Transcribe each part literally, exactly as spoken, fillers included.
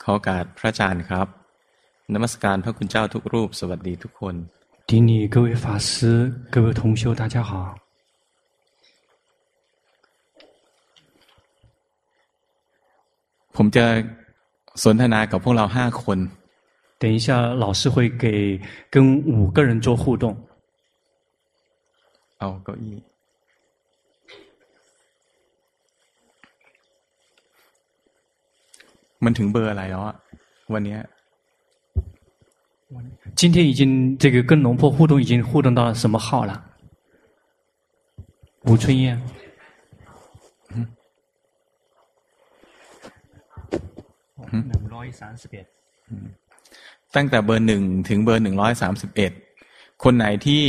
ขอโอกาสพระอาจารย์ครับนมัสการพระคุณเจ้าทุกรูปสวัสดีทุกคน顶礼各位法师各位同修大家好ผมจะสนทนากับพวกเราห้าคน等一下老师会给跟五个人做互动เอาเก้าอี้มันถึงเบอร์อะไรแล้วอะวันนี้今天已经这个跟龙婆互动已经互动到什么号了吴春燕หนึ่งร้อยสามสิบเอ็ดตั้งแต่เบอร์หนึ่งถึงเบอร์หนึ่งร้อยสามสิบเอ็ดคนไหนที่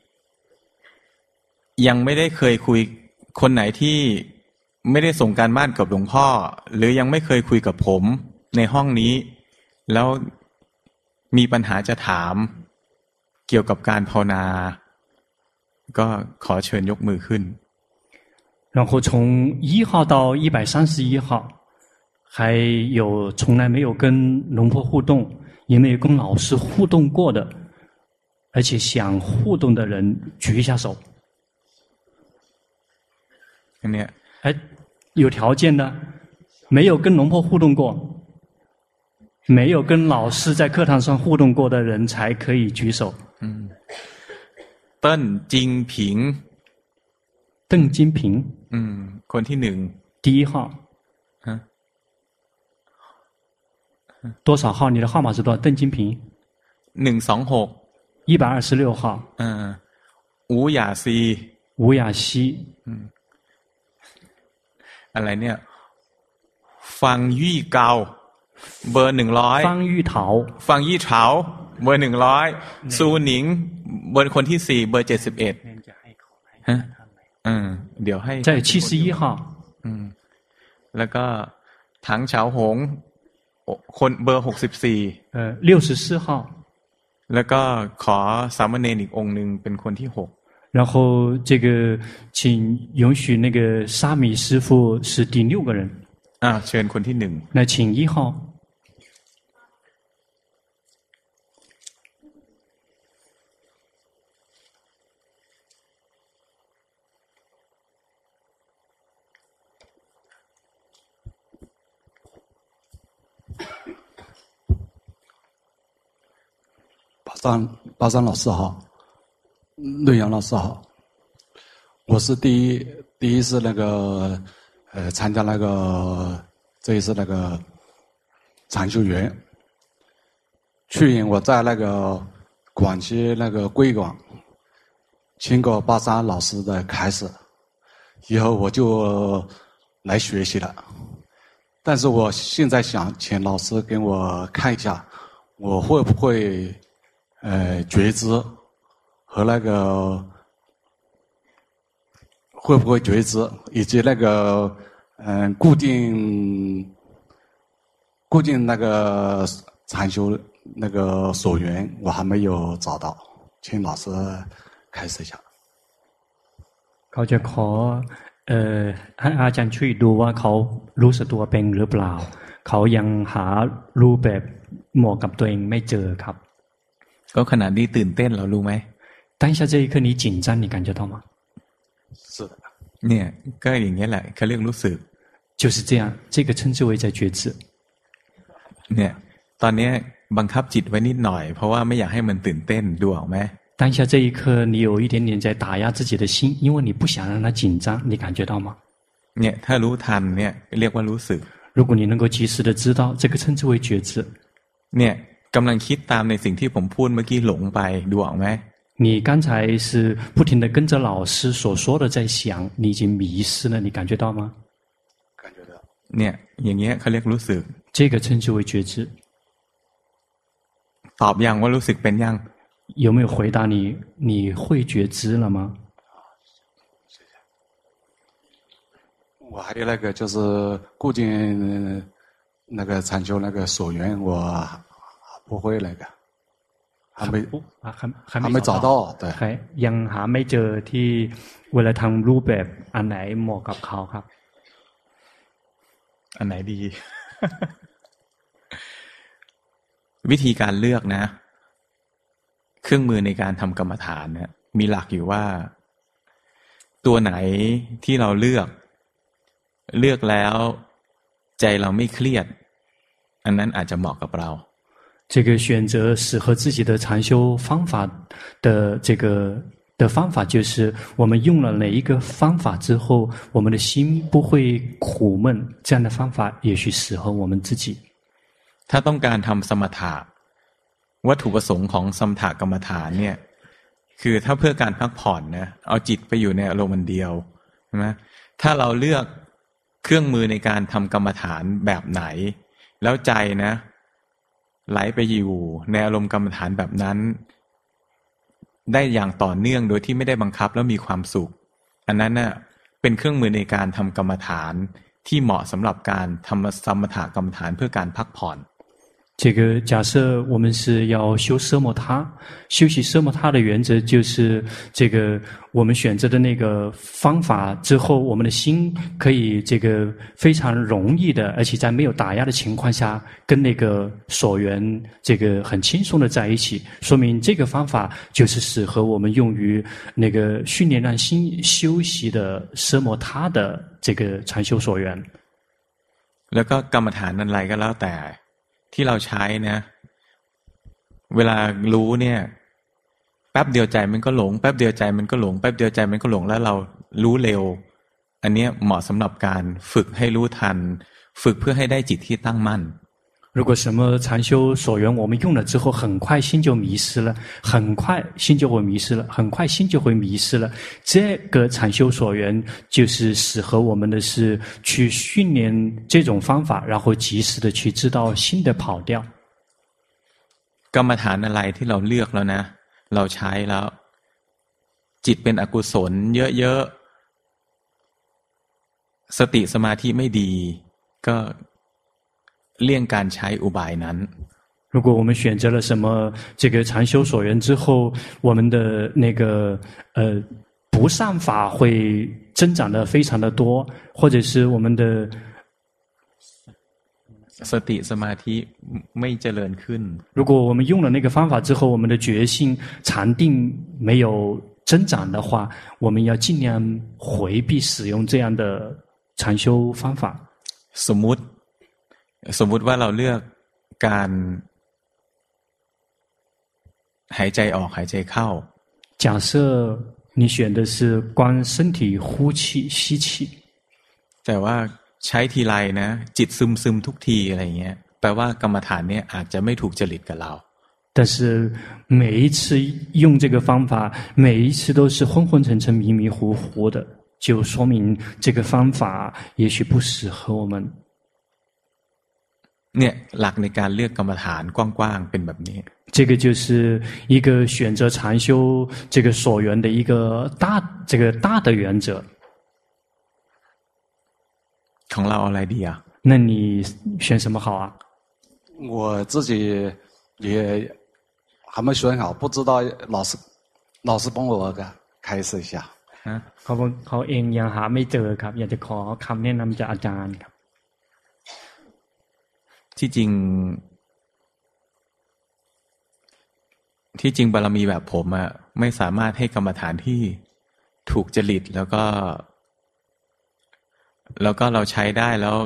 ยังไม่ได้เคยคุยคนไหนที่ไม่ได้ส่งการบ้านกับหลวงพ่อหรือยังไม่เคยคุยกับผมในห้องนี้แล้วมีปัญหาจะถามเกี่ยวกับการภาวนาก็ขอเชิญยกมือขึ้น然后从一号到一百三十一号还有从来没有跟龙婆互动也没有跟老师互动过的而且想互动的人举一下手อันเนี้ย哎有条件的没有跟龙婆互动过没有跟老师在课堂上互动过的人才可以举手嗯เติ้นจิงผิง邓金平อืมคนที่หนึ่ง第一号ฮะ多少号你的号码是多少邓金平หนึ่งสองหก一百二十六号อ่าอูหยาซี吴雅熙อืมอะไรเนี่ยฟังยี่เกาเบอร์หนึ่งร้อย方玉桃ฟังยี่เฉาเบอร์หนึ่งร้อยซูหนิงเบอร์คนที่สี่เบอร์เจ็ดสิบเอ็ดฮะอืมเดี๋ยวให้在七十一号อืมแล้วก็ถังเฉาหงคนเบอร์หกสิบสี่เอ่อ六十四号แล้วก็ขอสามเณรอีกองค์หนึ่งเป็นคนที่หก然后这个请允许那个沙弥师父是第六个人อ่าเชิญคนที่หนึ่ง那请一号巴山巴山老师好，瑞阳老师好，我是第一第一次那个呃参加那个这一次那个禅修园，去年我在那个广西那个贵广听过巴山老师的开始，以后我就来学习了，但是我现在想请老师给我看一下，我会不会呃觉知和那个会不会觉知，以及那个嗯、呃、固定固定那个禅修那个所缘，我还没有找到，请老师开始一下。 เขาจะขอเอ่อให้อาจารย์ช่วยดูว่าเขารู้สึกตัวเป็นหรือเปล่าเขายังหารูปแบบเหมาะกับตัวเองไม่เจอครับก็ขนาดนี้ตื่นเต้นเรารู้ไหม当下这一刻你紧张你感觉到吗是的เนี่ยก็อย่างนี้แหละเขาเรียกรู้สึก就是这样这个称之为在觉知เนี่ยตอนนี้บังคับจิตไว้นิดหน่อยเพราะว่าไม่อยากให้มันตื่นเต้นดูออกไหม当下这一刻你有一点点在打压自己的心因为你不想让它紧张你感觉到吗เนี่ยถ้ารู้ทันเนี่ยเรียกว่ารู้สึก如果你能够及时的知道这个称之为觉知เนี่ยกำลังคิดตามในสิ่งที่ผมพูดเมื่อกี้หลงไปดูออกไหม你刚才是不停的跟着老师所说的在想你已经迷失了你感觉到吗感觉到เนี่ยอย่างเงี้ยเขาเรียกรู้สึก这个称之为觉知ตอบยังว่ารู้สึกเป็นยัง有没有回答你你会觉知了吗谢谢我还有那个就是固定那个禅修那个所缘我不会那个还没还没找到对ยังหาไม่เจอที่เวลาทำรูปแบบอันไหนเหมาะกับเขาครับอันไหนดีวิธีการเลือกนะเครื่องมือในการทำกรรมฐานเนี่ยมีหลักอยู่ว่าตัวไหนที่เราเลือกเลือกแล้วใจเราไม่เครียดอันนั้นอาจจะเหมาะกับเรา这个选择适合自己的禅修方法的这个的方法，就是我们用了哪一个方法之后，我们的心不会苦闷。这样的方法也许适合我们自己。 ถ้าต้องการทำสมถะวัตถุประสงค์ของสมถะกรรมฐานเนี่ยคือถ้าเพื่อการพักผ่อนนะเอาจิตไปอยู่ในอารมณ์เดียวใช่ไหมถ้าเราเลือกเครื่องมือในการทำกรรมฐานแบบไหนแล้วใจนะไหลไปอยู่ในอารมณ์กรรมฐานแบบนั้นได้อย่างต่อเนื่องโดยที่ไม่ได้บังคับแล้วมีความสุขอันนั้นน่ะเป็นเครื่องมือในการทำกรรมฐานที่เหมาะสำหรับการทำสมถกรรมฐานเพื่อการพักผ่อน这个假设我们是要修奢摩他，修习奢摩他的原则就是这个我们选择的那个方法之后，我们的心可以这个非常容易的，而且在没有打压的情况下，跟那个所缘这个很轻松的在一起，说明这个方法就是适合我们用于那个训练让心修习的奢摩他的这个禅修所缘。 แล้วก็กรรมฐานอะไรก็แล้วแต่ที่เราใช้นะเวลารู้เนี่ยแป๊บเดียวใจมันก็หลงแป๊บเดียวใจมันก็หลงแป๊บเดียวใจมันก็หลงแล้วเรารู้เร็วอันนี้เหมาะสำหรับการฝึกให้รู้ทันฝึกเพื่อให้ได้จิตที่ตั้งมั่น如果什么禅修所缘我们用了之后很快心就迷失了很快心就会迷失了很快心就会迷失了这个禅修所缘就是适合我们的是去训练这种方法然后及时的去知道心的跑掉กรรมฐานอะไรที่เราเลือกแล้วนะเราใช้แล้วจิตเป็นอกุศลเยอะๆสติสมาธิไม่ดีก็เลี่ยงการใช้อุบายนั้น如果我们选择了什么这个禅修所缘之后我们的那个呃不善法会增长的非常的多或者是我们的สติสมาธิไม่เจริญขึ้น如果我们用了那个方法之后我们的觉性禅定没有增长的话我们要尽量回避使用这样的禅修方法สมมุติสมมุติว่าเราเลือกการหายใจออกหายใจเข้า假设你选的是观身体呼气吸气แต่ว่าใช้ทีไรนะจิตซึมซึมทุกทีอะไรเงี้ยแปลว่ากรรมฐานเนี่ยอาจจะไม่ถูกจริตกับเรา但是每一次用这个方法每一次都是昏昏沉沉迷迷糊糊的就说明这个方法也许不适合我们เนี่ยหลักในการเลือกกรรมฐานกว้างๆเป็นแบบนี้这个就是一个选择禅修这个所缘的一个大这个大的原则ของเราอะไรดีอ่ะ那你选什么好啊我自己也还没选好不知道老师老师帮我开示一下เขาเขาเองยังหาไม่เจอครับอยากจะขอคำแนะนำจากอาจารย์ครับที่จริงที่จริงบารมีแบบผมอะไม่สามารถให้กรรมฐานที่ถูกจริตแล้วก็แล้วก็เราใช้ได้แล้ว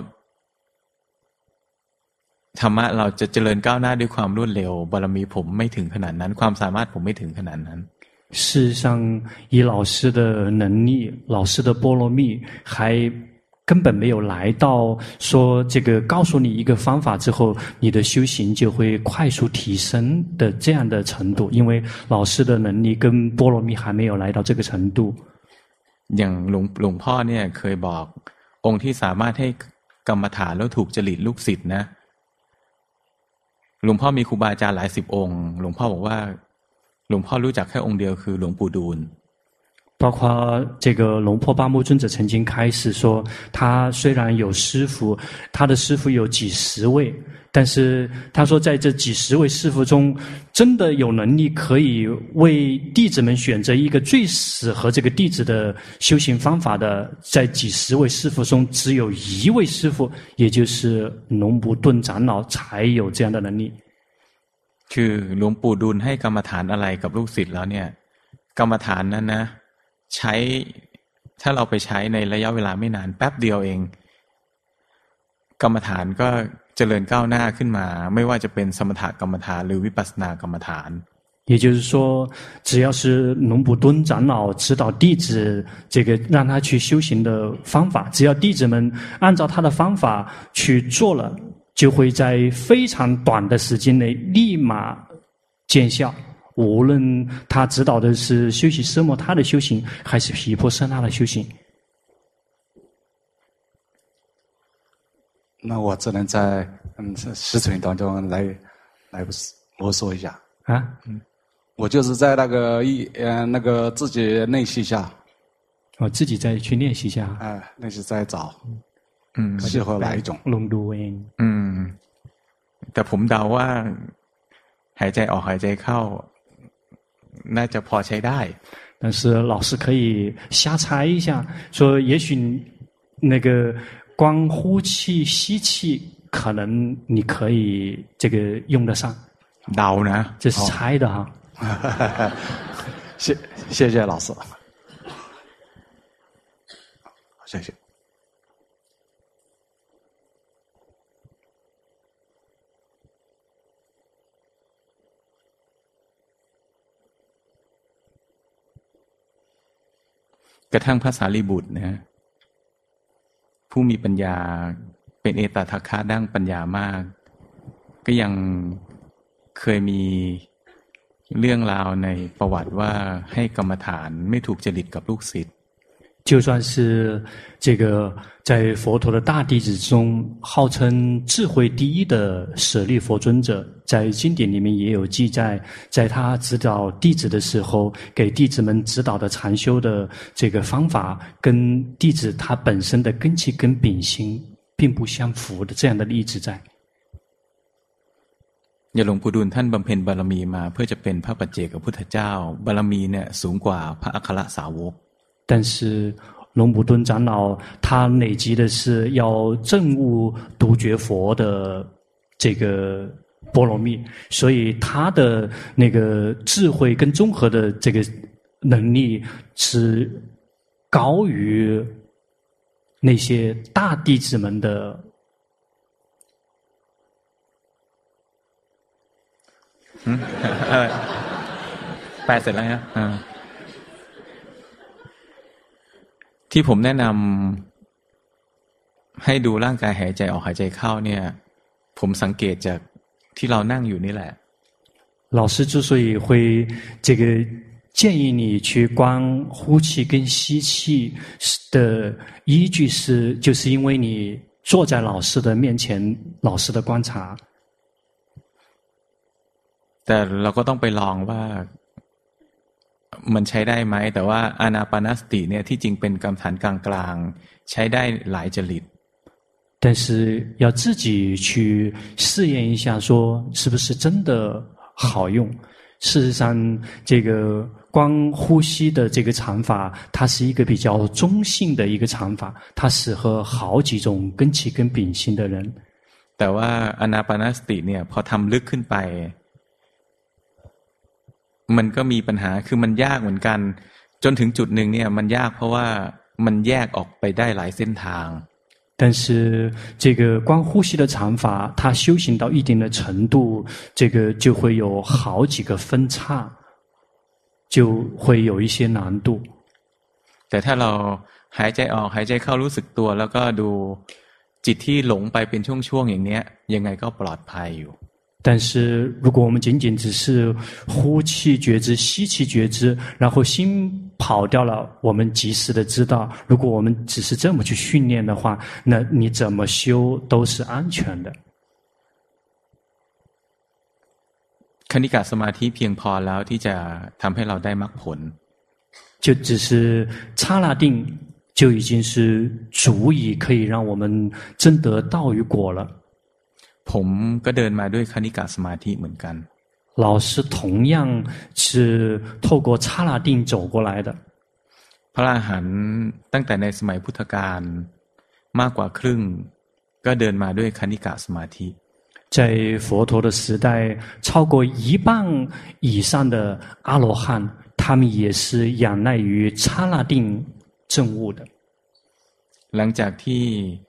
ธรรมะเราจะเจริญก้าวหน้าด้วยความรวดเร็วบารมีผมไม่ถึงขนาดนั้นความสามารถผมไม่ถึงขนาดนั้น事实上以老师的能力老师的波罗蜜还根本没有来到说这个告诉你一个方法之后你的修行就会快速提升的这样的程度因为老师的能力跟波罗蜜还没有来到这个程度อย่างหลวงหลวงพ่อเนี่ยเคยบอกองค์ที่สามารถให้กรรมฐานแล้วถูกจริตลูกศิษย์นะหลวงพ่อมีครูบาอาจารย์หลายสิบองค์หลวงพ่อบอกว่าหลวงพ่อรู้จักแค่องค์เดียวคือหลวงปู่ดูล包括这个龙坡巴木尊者曾经开始说他虽然有师父他的师父有几十位但是他说在这几十位师父中真的有能力可以为弟子们选择一个最适合这个弟子的修行方法的在几十位师父中只有一位师父也就是龙布顿长老才有这样的能力คือหลวงปู่ดุลให้กรรมฐานอะไรกับลูกศิษย์แล้วเนี่ยกรรมฐานนั้นนะใช้ถ้าเราไปใช้ในระยะเวลาไม่นานแป๊บเดียวเองกรรมฐานก็เจริญก้าวหน้าขึ้นมาไม่ว่าจะเป็นสมถกรรมฐานหรือวิปัสสนากรรมฐาน也就是说，只要是龙普敦长老指导弟子，这个让他去修行的方法，只要弟子们按照他的方法去做了，就会在非常短的时间内立马见效。无论他指导的是修习奢摩他的修行，还是毗婆舍那的修行。 那我只能在嗯实存当中来来摸索一下啊， 嗯。我就是在那个一呃那个自己练习一下， 我自己再去练习一下， 哎、呃，练习再找， 嗯， 适合哪一种？ ลองดูเองอืมแต่ผมเดาว่าหายใจออกหายใจเข้าน่าจะพอใช้ได้但是老师可以瞎猜一下，说也许那个光呼气吸气，可能你可以这个用得上。 เดานะ这是猜的哈。 谢谢谢老师，谢谢。 กระทั่งพระสารีบุตรนะผู้มีปัญญาเป็นเอตทัคคะด้านปัญญามากก็ยังเคยมีเรื่องราวในประวัติว่าให้กรรมฐานไม่ถูกจริตกับลูกศิษย์就算是这个在佛陀的大弟子中号称智慧第一的舍利佛尊者，在经典里面也有记载，在他指导弟子的时候，给弟子们指导的禅修的这个方法，跟弟子他本身的根器跟秉行并不相符的这样的例子在。 อย่าหลวงปู่ดูลท่านบำเพ็ญบารมีมาเพื่อจะเป็นพระปัจเจกพุทธเจ้าบารมีเนี่ยสูงกว่าพระอัครสาวก但是龙普敦长老他累积的是要证悟独觉佛的这个波罗蜜，所以他的那个智慧跟综合的这个能力是高于那些大弟子们的。 嗯，แปลเสร็จแล้วฮะที่ผมแนะนำให้ดูร่างกายหายใจออกหายใจเข้าเนี่ยผมสังเกตจากที่เรานั่งอยู่นี่แหละ老师之所以会这个建议你去观呼气跟吸气的依据是，就是因为你坐在老师的面前，老师的观察。 แต่เราก็ต้องไปลองว่ามันใช้ได้ไหมแต่ว่าอานาปานสติเนี่ยที่จริงเป็นกรรมฐานกลางๆใช้ได้หลายจริต但是要自己去试验一下，说是不是真的好用。事实上，这个光呼吸的这个禅法，它是一个比较中性的一个禅法，它适合好几种根器跟秉性的人。 แต่ว่าอานาปานสติเนี่ยพอทำลึกขึ้นไปมันก็มีปัญหาคือมันยากเหมือนกันจนถึงจุดหนึ่งเนี่ยมันยากเพราะว่ามันแยกออกไปได้หลายเส้นทาง但是这个光呼吸的禅法，它修行到一定的程度，这个就会有好几个分叉，就会有一些难度。 แต่ถ้าเราหายใจออกหายใจเข้ารู้สึกตัวแล้วก็ดูจิตที่หลงไปเป็นช่วงๆอย่างเนี้ยยังไงก็ปลอดภัยอยู่但是如果我们仅仅只是呼气觉知、吸气觉知，然后心跑掉了，我们及时的知道，如果我们只是这么去训练的话，那你怎么修都是安全的。 คณิกะสมาธิเพียงพอแล้วที่จะทำให้เราได้มรรคผล就只是刹那定就已经是足以可以让我们证得道与果了。 ผมก็เดินมาด้วยคณิกะสมาธิเหมือนกัน老师同样是透过刹那定走过来的พระอรหันต์ตั้งแต่ในสมัยพุทธกาลมากกว่าครึ่งก็เดินมาด้วยคณิกะสมาธิ在佛陀的时代，超过一半以上的阿罗汉，他们也是仰赖于刹那定证悟的。 หลังจากที่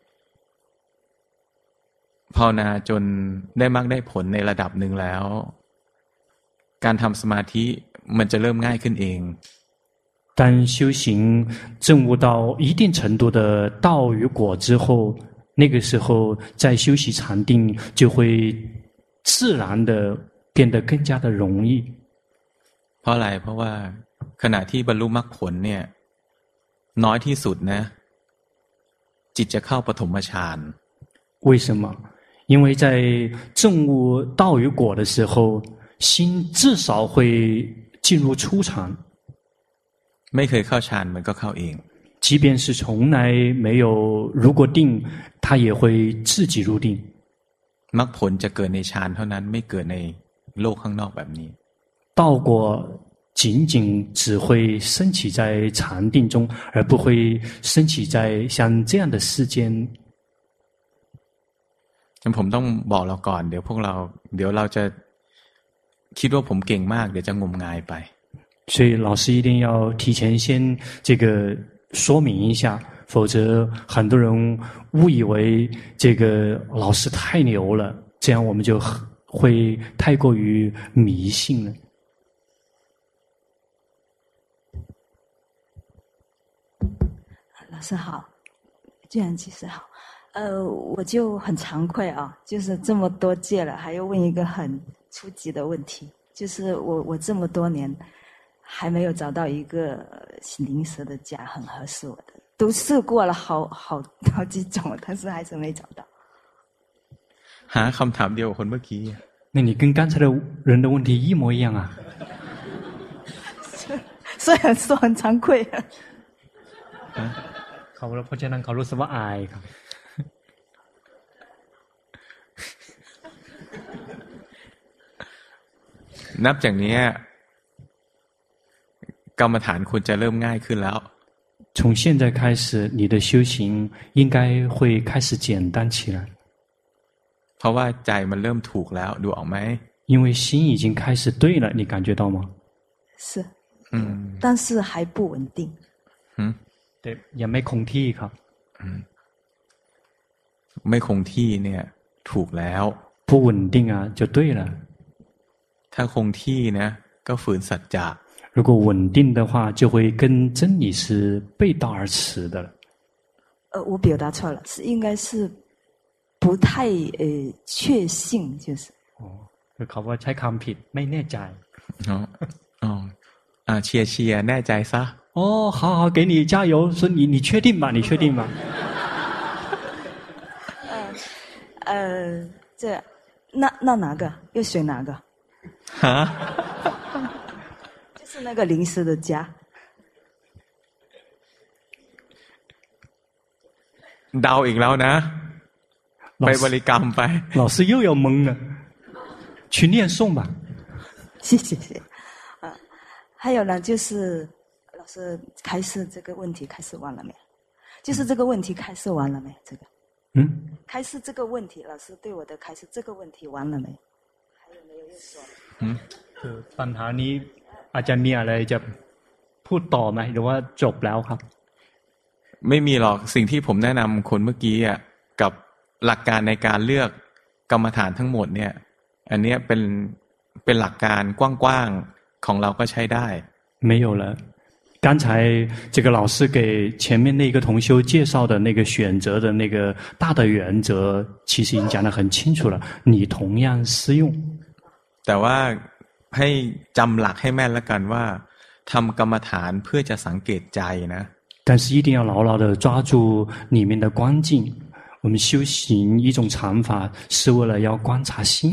ภาวนาจนได้มรรคได้ผลในระดับหนึ่งแล้วการทำสมาธิมันจะเริ่มง่ายขึ้นเอง当修行证悟到一定程度的道与果之后，那个时候在修习禅定就会自然的变得更加的容易。 เพราะอะไรเพราะว่าขณะที่บรรลุมรรคผลเนี่ยน้อยที่สุดนะจิตจะเข้าปฐมฌาน为什么？因为在证悟道与果的时候，心至少会进入初禅。 ไม่เคยเข้าฌานมันก็เข้าเอง即便是从来没有入过定，他也会自己入定。 มรรคผลจะเกิดในฌานเท่านั้นไม่เกิดในโลกข้างนอกแบบนี้道果仅仅只会升起在禅定中，而不会升起在像这样的世间。 งั้นผมต้องบอกเราก่อนเดี๋ยวพวกเราเดี๋ยวเราจะคิดว่าผมเก่งมากเดี๋ยวจะงมงายไป所以老师一定要提前先这个说明一下，否则很多人误以为这个老师太牛了，这样我们就会太过于迷信了。 老师好，居然其实好，呃，我就很惭愧啊，就是这么多届了，还要问一个很初级的问题，就是我我这么多年。还没有找到一个临时的家很合适我的，都试过了好好好几种，但是还是没找到。 หาคำถามเดียวกับคนเมื่อกี้那你跟刚才的人的问题一模一样啊虽然说很惭愧เขาเพราะฉะนั้นเขารู้สึกว่าอายครับนับจากนี้กรรมฐานคุณจะเริ่มง่ายขึ้นแล้ว从现在开始你的修行应该会开始简单起来เพราะว่าใจมันเริ่มถูกแล้วดูออกไหม因为心已经开始对了你感觉到吗是嗯但是还不稳定嗯对ยังไม่คงที่ครับอืมไม่คงที่เนี่ยถูกแล้ว不稳定啊就对了ถ้าคงที่นะก็ฝืนสัจจะ如果稳定的话就会跟真理是背道而驰的了呃我表达错了是应该是不太呃确信就是อ๋อคือเขาว่าใช้คำผิดไม่แน่ใจอ๋ออ๋ออ่าเชียร์เชียร์แน่ใจซะ哦好好给你加油说你你确定吗你确定吗呃呃这那那哪个又选哪个哈是那个临时的家เดาอีกแล้วนะไปบริกรรมไป老师又要蒙了去念诵吧谢谢谢啊还有呢就是老师开示这个问题开示完了没就是这个问题开示完了没这个嗯开示这个问题老师对我的开示这个问题完了没还有没有又说嗯คือปัญหานี้อาจารย์มีอะไรจะพูดต่อไหมหรือว่าจบแล้วครับไม่มีหรอกสิ่งที่ผมแนะนำคนเมื่อกี้อ่ะกับหลักการในการเลือกกรรมฐานทั้งหมดเนี่ยอันนี้เป็นเป็นหลักการกว้างๆของเราก็ใช้ได้没有了刚才这个老师给前面那个同修介绍的那个选择的那个大的原则其实已经讲得很清楚了你同样适用แต่ว่าให้จำหลักให้แม่นแล้วกันว่าทำกรรมฐานเพื่อจะสังเกตใจนะ但是一定要牢牢地抓住里面的关键我们修行一种禅法是为了要观察心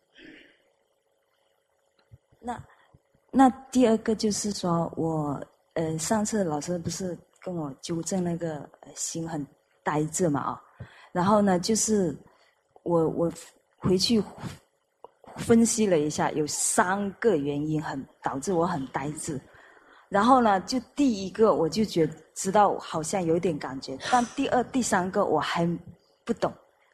那那第二个就是说我呃上次老师不是跟我纠正那个心很呆滞嘛啊然后呢就是我我回去分析了一下有三个原因很导致我很呆滞然后呢就第一个我就觉得知道好像有点感觉但第二第三个我还不懂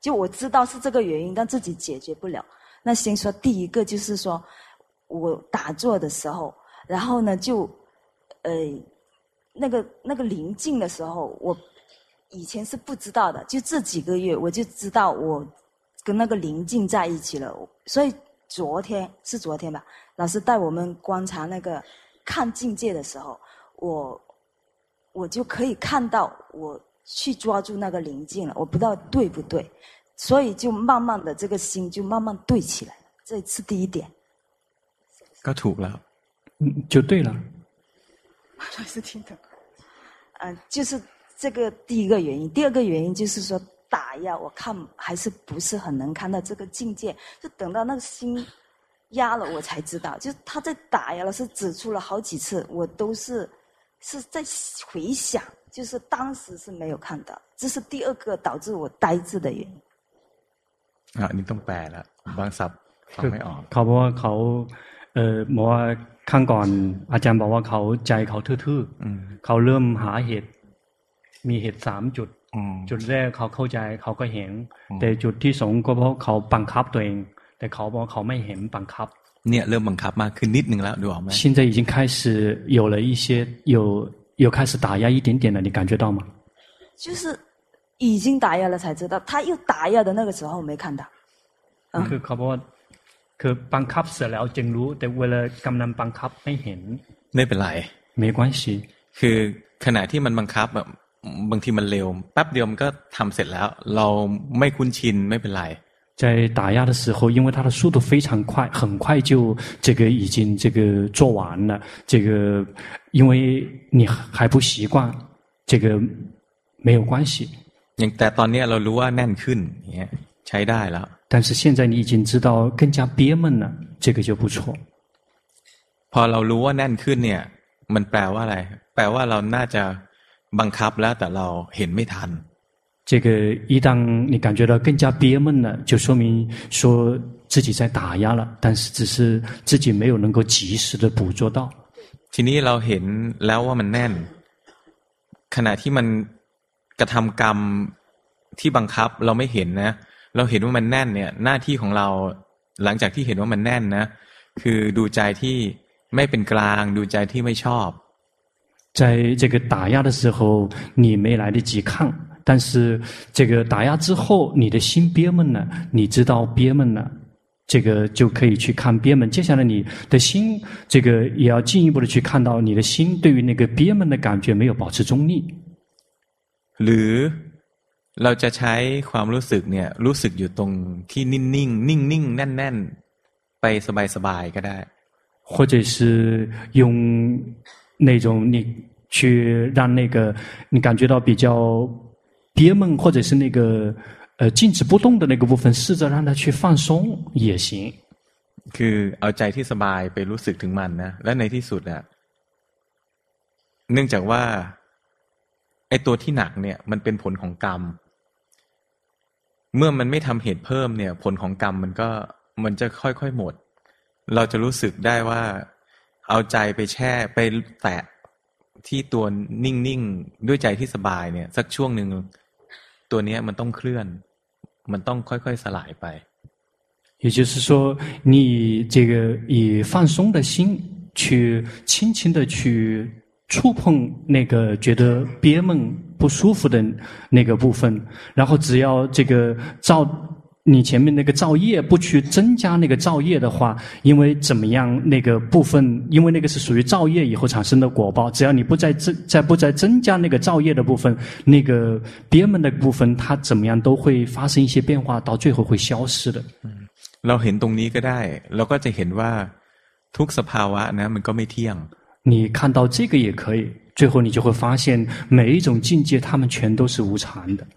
就我知道是这个原因，但自己解决不了。那先说第一个，就是说我打坐的时候，然后呢就呃那个那个临近的时候，我以前是不知道的，就这几个月我就知道我跟那个临近在一起了。所以昨天是昨天吧，老师带我们观察那个看境界的时候，我我就可以看到我去抓住那个临近了，我不知道对不对，所以就慢慢的这个心就慢慢对起来了。这是第一点。 ก็ถูกแล้ว， 嗯，就对了。 老师听懂。嗯、呃，就是这个第一个原因。第二个原因就是说打压，我看还是不是很能看到这个境界，就等到那个心压了我才知道，就是他在打压了，是指出了好几次，我都是是在回想，就是当时是没有看到，这是第二个导致我呆滞的原因。 อ่ะนี่ต้องแปลแล้วบางศัพท์ฟังไม่ออกเขาบอกว่าเขาเออบอกว่าข้างก่อนอาจารย์บอกว่าเขาใจเขาทื่อๆเขาเริ่มหาเหตุมีเหตุสามจุดจุดแรกเขาเข้าใจเขาก็เห็นแต่จุดที่สองก็เพราะเขาบังคับตัวเองแต่เขาบอกเขาไม่เห็นบังคับเนี่ยเริ่มบังคับมากขึ้นนิดนึงแล้วดูออกไหม现在已经开始有了一些有有开始打压一点点了，你感觉到吗？ 就是已经打压了才知道，他又打压的那个时候没看到。 คือเขาบอกว่าคือบังคับเสร็จแล้วจึงรู้แต่เวลากำลังบังคับไม่เห็นไม่เป็นไร没关系คือขณะที่มันบังคับแบบบางทีมันเร็วแป๊บเดียวมันก็ทำเสร็จแล้วเราไม่คุ้นชินไม่เป็นไร在打压的时候，因为它的速度非常快，很快就这个已经这个做完了。这个因为你还不习惯，这个没有关系。 อย่างแต่ตอนนี้เรารู้ว่าแน่นขึ้นอย่างเงี้ยใช้ได้แล้ว但是现在你已经知道更加憋闷了，这个就不错。 พอเรารู้ว่าแน่นขึ้นเนี่ยมันแปลว่าอะไรแปลว่าเราน่าจะบังคับแล้วแต่เราเห็นไม่ทัน这个一当你感觉到更加憋闷了，就说明说自己在打压了，但是只是自己没有能够及时的捕捉到。 ทีนี้เราเห็นแล้วว่ามันแน่นขณะที่มันกระทำกรรมที่บังคับเราไม่เห็นนะเราเห็นว่ามันแน่นเนี่ยหน้าที่ของเราหลังจากที่เห็นว่ามันแน่นนะคือดูใจที่ไม่เป็นกลางดูใจที่ไม่ชอบ在这个打压的时候你没来得及看，但是这个打压之后你的心憋闷了，你知道憋闷了，这个就可以去看憋闷。接下来你的心这个也要进一步的去看到你的心对于那个憋闷的感觉没有保持中立。 หรือเราจะใช้ความรู้สึกเนี่ยรู้สึกอยู่ตรงที่นิ่งนิ่งนิ่งนิ่งแน่นแน่นไปสบายสบายก็ได้或者是用那种你去让那个你感觉到比较憋闷或者是那个呃静止不动的那个部分试着让它去放松也行คือเอาใจที่สบายไปรู้สึกถึงมันนะและในที่สุดอ่ะเนื่องจากว่าไอ้ตัวที่หนักเนี่ยมันเป็นผลของกรรมเมื่อมันไม่ทำเหตุเพิ่มเนี่ยผลของกรรมมันก็มันจะค่อยๆหมดเราจะรู้สึกได้ว่าเอาใจไปแช่ไปแตะที่ตัวนิ่งๆด้วยใจที่สบายเนี่ยสักช่วงหนึ่งตัวนี้มันต้องเคลื่อนมันต้องค่อยๆสลายไป也就是说你这个以放松的心去轻轻的去触碰那个觉得憋闷不舒服的那个部分，然后只要这个照你前面那个造业不去增加那个造业的话，因为怎么样那个部分，因为那个是属于造业以后产生的果报，只要你不再增再不再增加那个造业的部分，那个憋闷的部分它怎么样都会发生一些变化，到最后会消失的。 เราเห็นตรงนี้ก็ได้เราก็จะเห็นว่าทุกสภาวะนะมันก็ไม่เที่ยง你看到这个也可以，最后你就会发现每一种境界它们全都是无常的。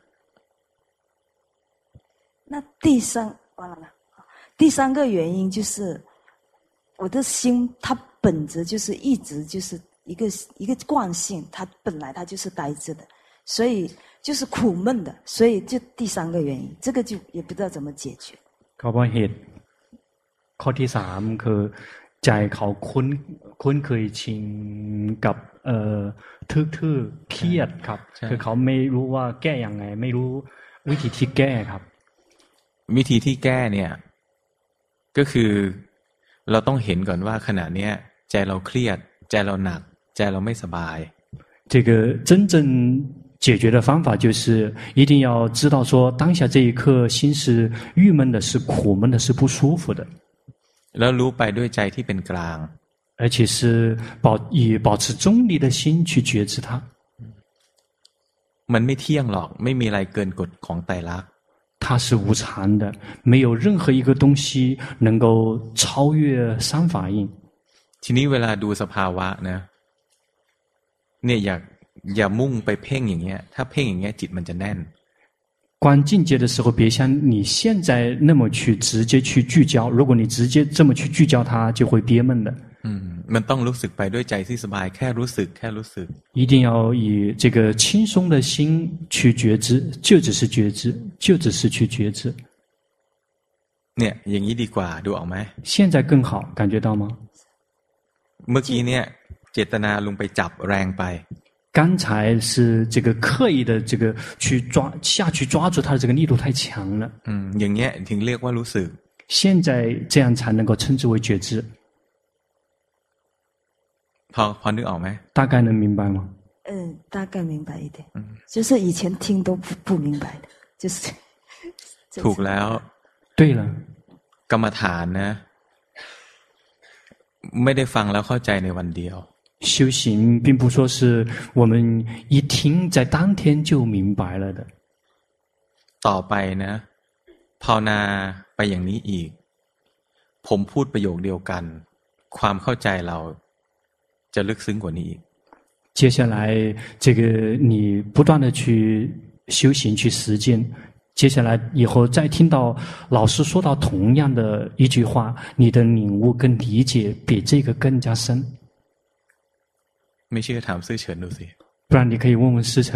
那第三完了吗？第三个原因就是我的心它本质就是一直就是一个一个惯性，它本来它就是呆滞的，所以就是苦闷的，所以就第三个原因，这个就也不知道怎么解决。 เขาบอกเหตุข้อที่สามคือใจเขาคุ้นคุ้นเคยชินกับเอ่อทื่อๆเครียดครับคือเขาไม่รู้ว่าแก้ยังไงไม่รู้วิธีที่แก้ครับวิธีที่แก้เนี่ยก็คือเราต้องเห็นก่อนว่าขณะเนี้ยใจเราเครียดใจเราหนักใจเราไม่สบาย这个真正解决的方法就是一定要知道说当下这一刻心是郁闷的是苦闷的是不舒服的แล้วรู้ไปด้วยใจที่เป็นกลาง而且是保以保持中立的心去觉知它มันไม่เที่ยงหรอกไม่มีอะไรเกินกฎของไตรลักษณ์它是无常的没有任何一个东西能够超越三法印ทีนี้เวลาดูสภาวะนะเนี่ยอย่าอย่ามุ่งไปเพ่งอย่างเงี้ยถ้าเพ่งอย่างเงี้ยจิตมันจะแน่น观境界的时候别像你现在那么去直接去聚焦如果你直接这么去聚焦它就会憋闷的อืมมันต้องรู้สึกไปด้วยใจที่สบายแค่รู้สึกแค่รู้สึก一定要以这个轻松的心去觉知就只是觉知就只是去觉知เนี่ยอย่างนี้ดีกว่าดูออกไหม现在更好感觉到吗เมื่อกี้เนี่ยเจตนาลงไปจับแรงไป刚才是这个刻意的这个去抓下去抓住它的这个力度太强了อืมอย่างเงี้ยถึงเรียกว่ารู้สึก现在这样才能够称之为觉知พอพอนึกออกไหม大概能明白吗嗯大概明白一点就是以前听都不不明白的就是ถูกแล้ว对了กรรมฐานนะไม่ได้ฟังแล้วเข้าใจในวันเดียว修行并不说是我们一听在当天就明白了的ต่อไปนะภาวนาไปอย่างนี้อีกผมพูดประโยคเดียวกันความเข้าใจเราจะลึกซึ้งกว่านี้อีก接下来这个你不断的去修行去实践接下来以后再听到老师说到同样的一句话你的领悟跟理解比这个更加深ไม่เชื่อถามซื่อเฉินดูสิ不然你可以问问师承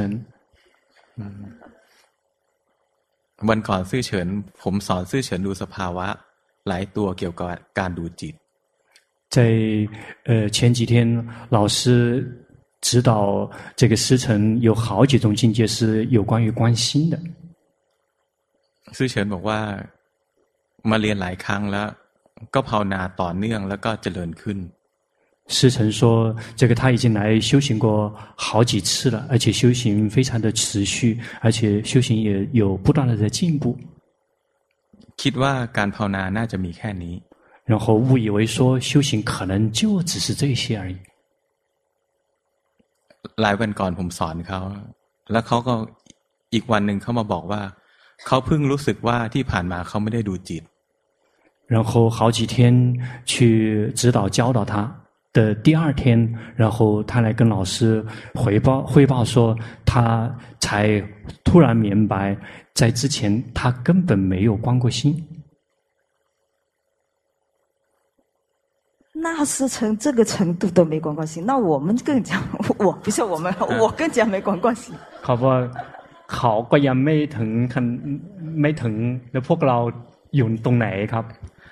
วันก่อนซื่อเฉินผมสอนซื่อเฉินดูสภาวะหลายตัวเกี่ยวกับการดูจิต在呃前几天老师指导这个师承有好几种境界是有关于观心的ซื่อเฉินบอกว่ามาเรียนหลายครั้งแล้วก็ภาวนาต่อเนื่องแล้วก็เจริญขึ้น师承说这个他已经来修行过好几次了而且修行非常的持续而且修行也有不断的在进步คิดว่าการภาวนาน่าจะมีแค่นี้然后误以为说修行可能就只是这些而已หลายวันก่อนผมสอนเขาแล้วเขาก็อีกวันหนึ่งเขามาบอกว่าเขาเพิ่งรู้สึกว่าที่ผ่านมาเขาไม่ได้ดูจิต然后好几天去指导教导他的第二天然后他来跟老师回报汇报说他才突然明白在之前他根本没有观过心那是成这个程度都没观过心那我们更加我不是我们我更加没观过心เขาว่าเขาก็ยังไม่ถึงไม่ถึงแล้วพวกเราอยู่ตรงไหนครับ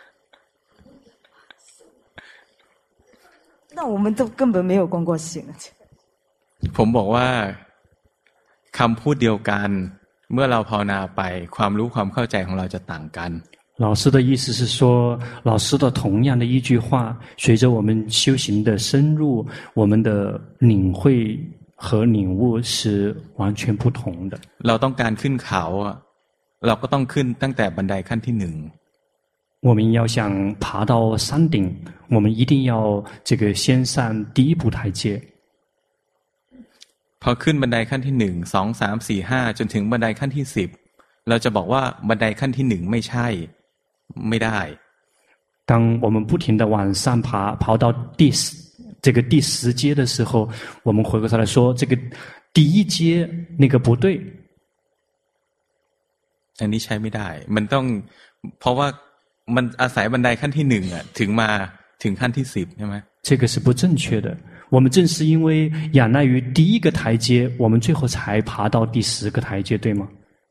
那我们都根本没有观过心ผมบอกว่าคำพูดเดียวกันเมื่อเราภาวนาไปความรู้ความเข้าใจของเราจะต่างกัน老师的意思是说老师的同样的一句话随着我们修行的深入我们的领会和领悟是完全不同的เราต้องการขึ้นเขาเราก็ต้องขึ้นตั้งแต่บันไดขั้นที่หนึ่ง我们要想爬到山顶我们一定要这个先上第一步台阶พอขึ้นบันไดขั้นที่หนึ่งสองสามสี่ห้าจนถึงบันไดขั้นที่สิบเราจะบอกว่าบันไดขั้นที่หนึ่งไม่ใช่ไม่ได้当我们不停地往上爬爬到第这个第十阶的时候我们回过头来说这个第一阶那个不对อันนี้ใช้ไม่ได้มันต้องเพราะว่ามันอาศัยบันไดขั้นที่หนึ่งอ่ะถึงมาถึงขั้นที่สิบใช่ไหม这个是不正确的我们正是因为仰赖于第一个台阶我们最后才爬到第十个台阶对吗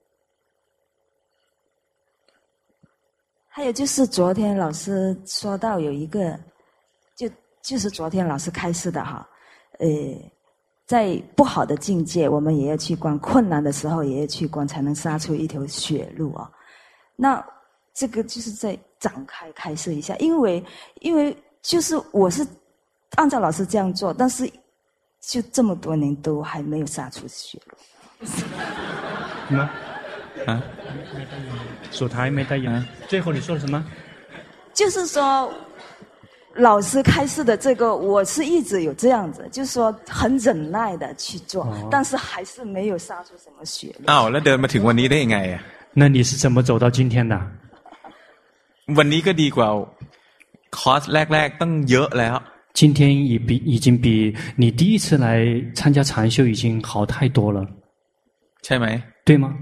还有就是昨天老师说到有一个就就是昨天老师开示的哈呃在不好的境界我们也要去观困难的时候也要去观才能杀出一条血路啊那这个就是在展开开示一下，因为因为就是我是按照老师这样做，但是就这么多年都还没有杀出血路。 什么？ 啊？ สุดท้ายไม่ได้ยิน。最后你说了什么？ 就是说，老师开示的这个，我是一直有这样子，就是说很忍耐的去做，哦、但是还是没有杀出什么血路。 อ้าวแล้วเดินมาถึงวันนี้ได้ยังไงอ่ะ？ 那你是怎么走到今天的？ วันนี้ก็ดีกว่าคอร์สแรกๆตั้งเยอะแล้ว。 今天已比已经比你第一次来参加禅修已经好太多了。 ใช่ไหม？ 对吗？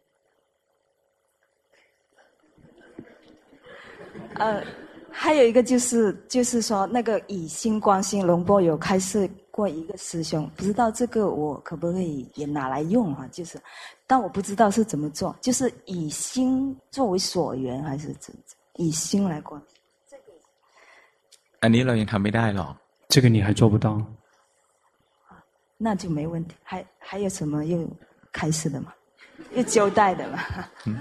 呃，还有一个就是，就是说那个以心观心，龙波有开示过一个师兄，不知道这个我可不可以也拿来用啊？就是，但我不知道是怎么做，就是以心作为所缘，还是怎以心来观？这个， อันนี้เรายังทำไม่ได้หรอก。 这个你还做不到。 那就没问题。还还有什么又开示的吗？又交代的吗？嗯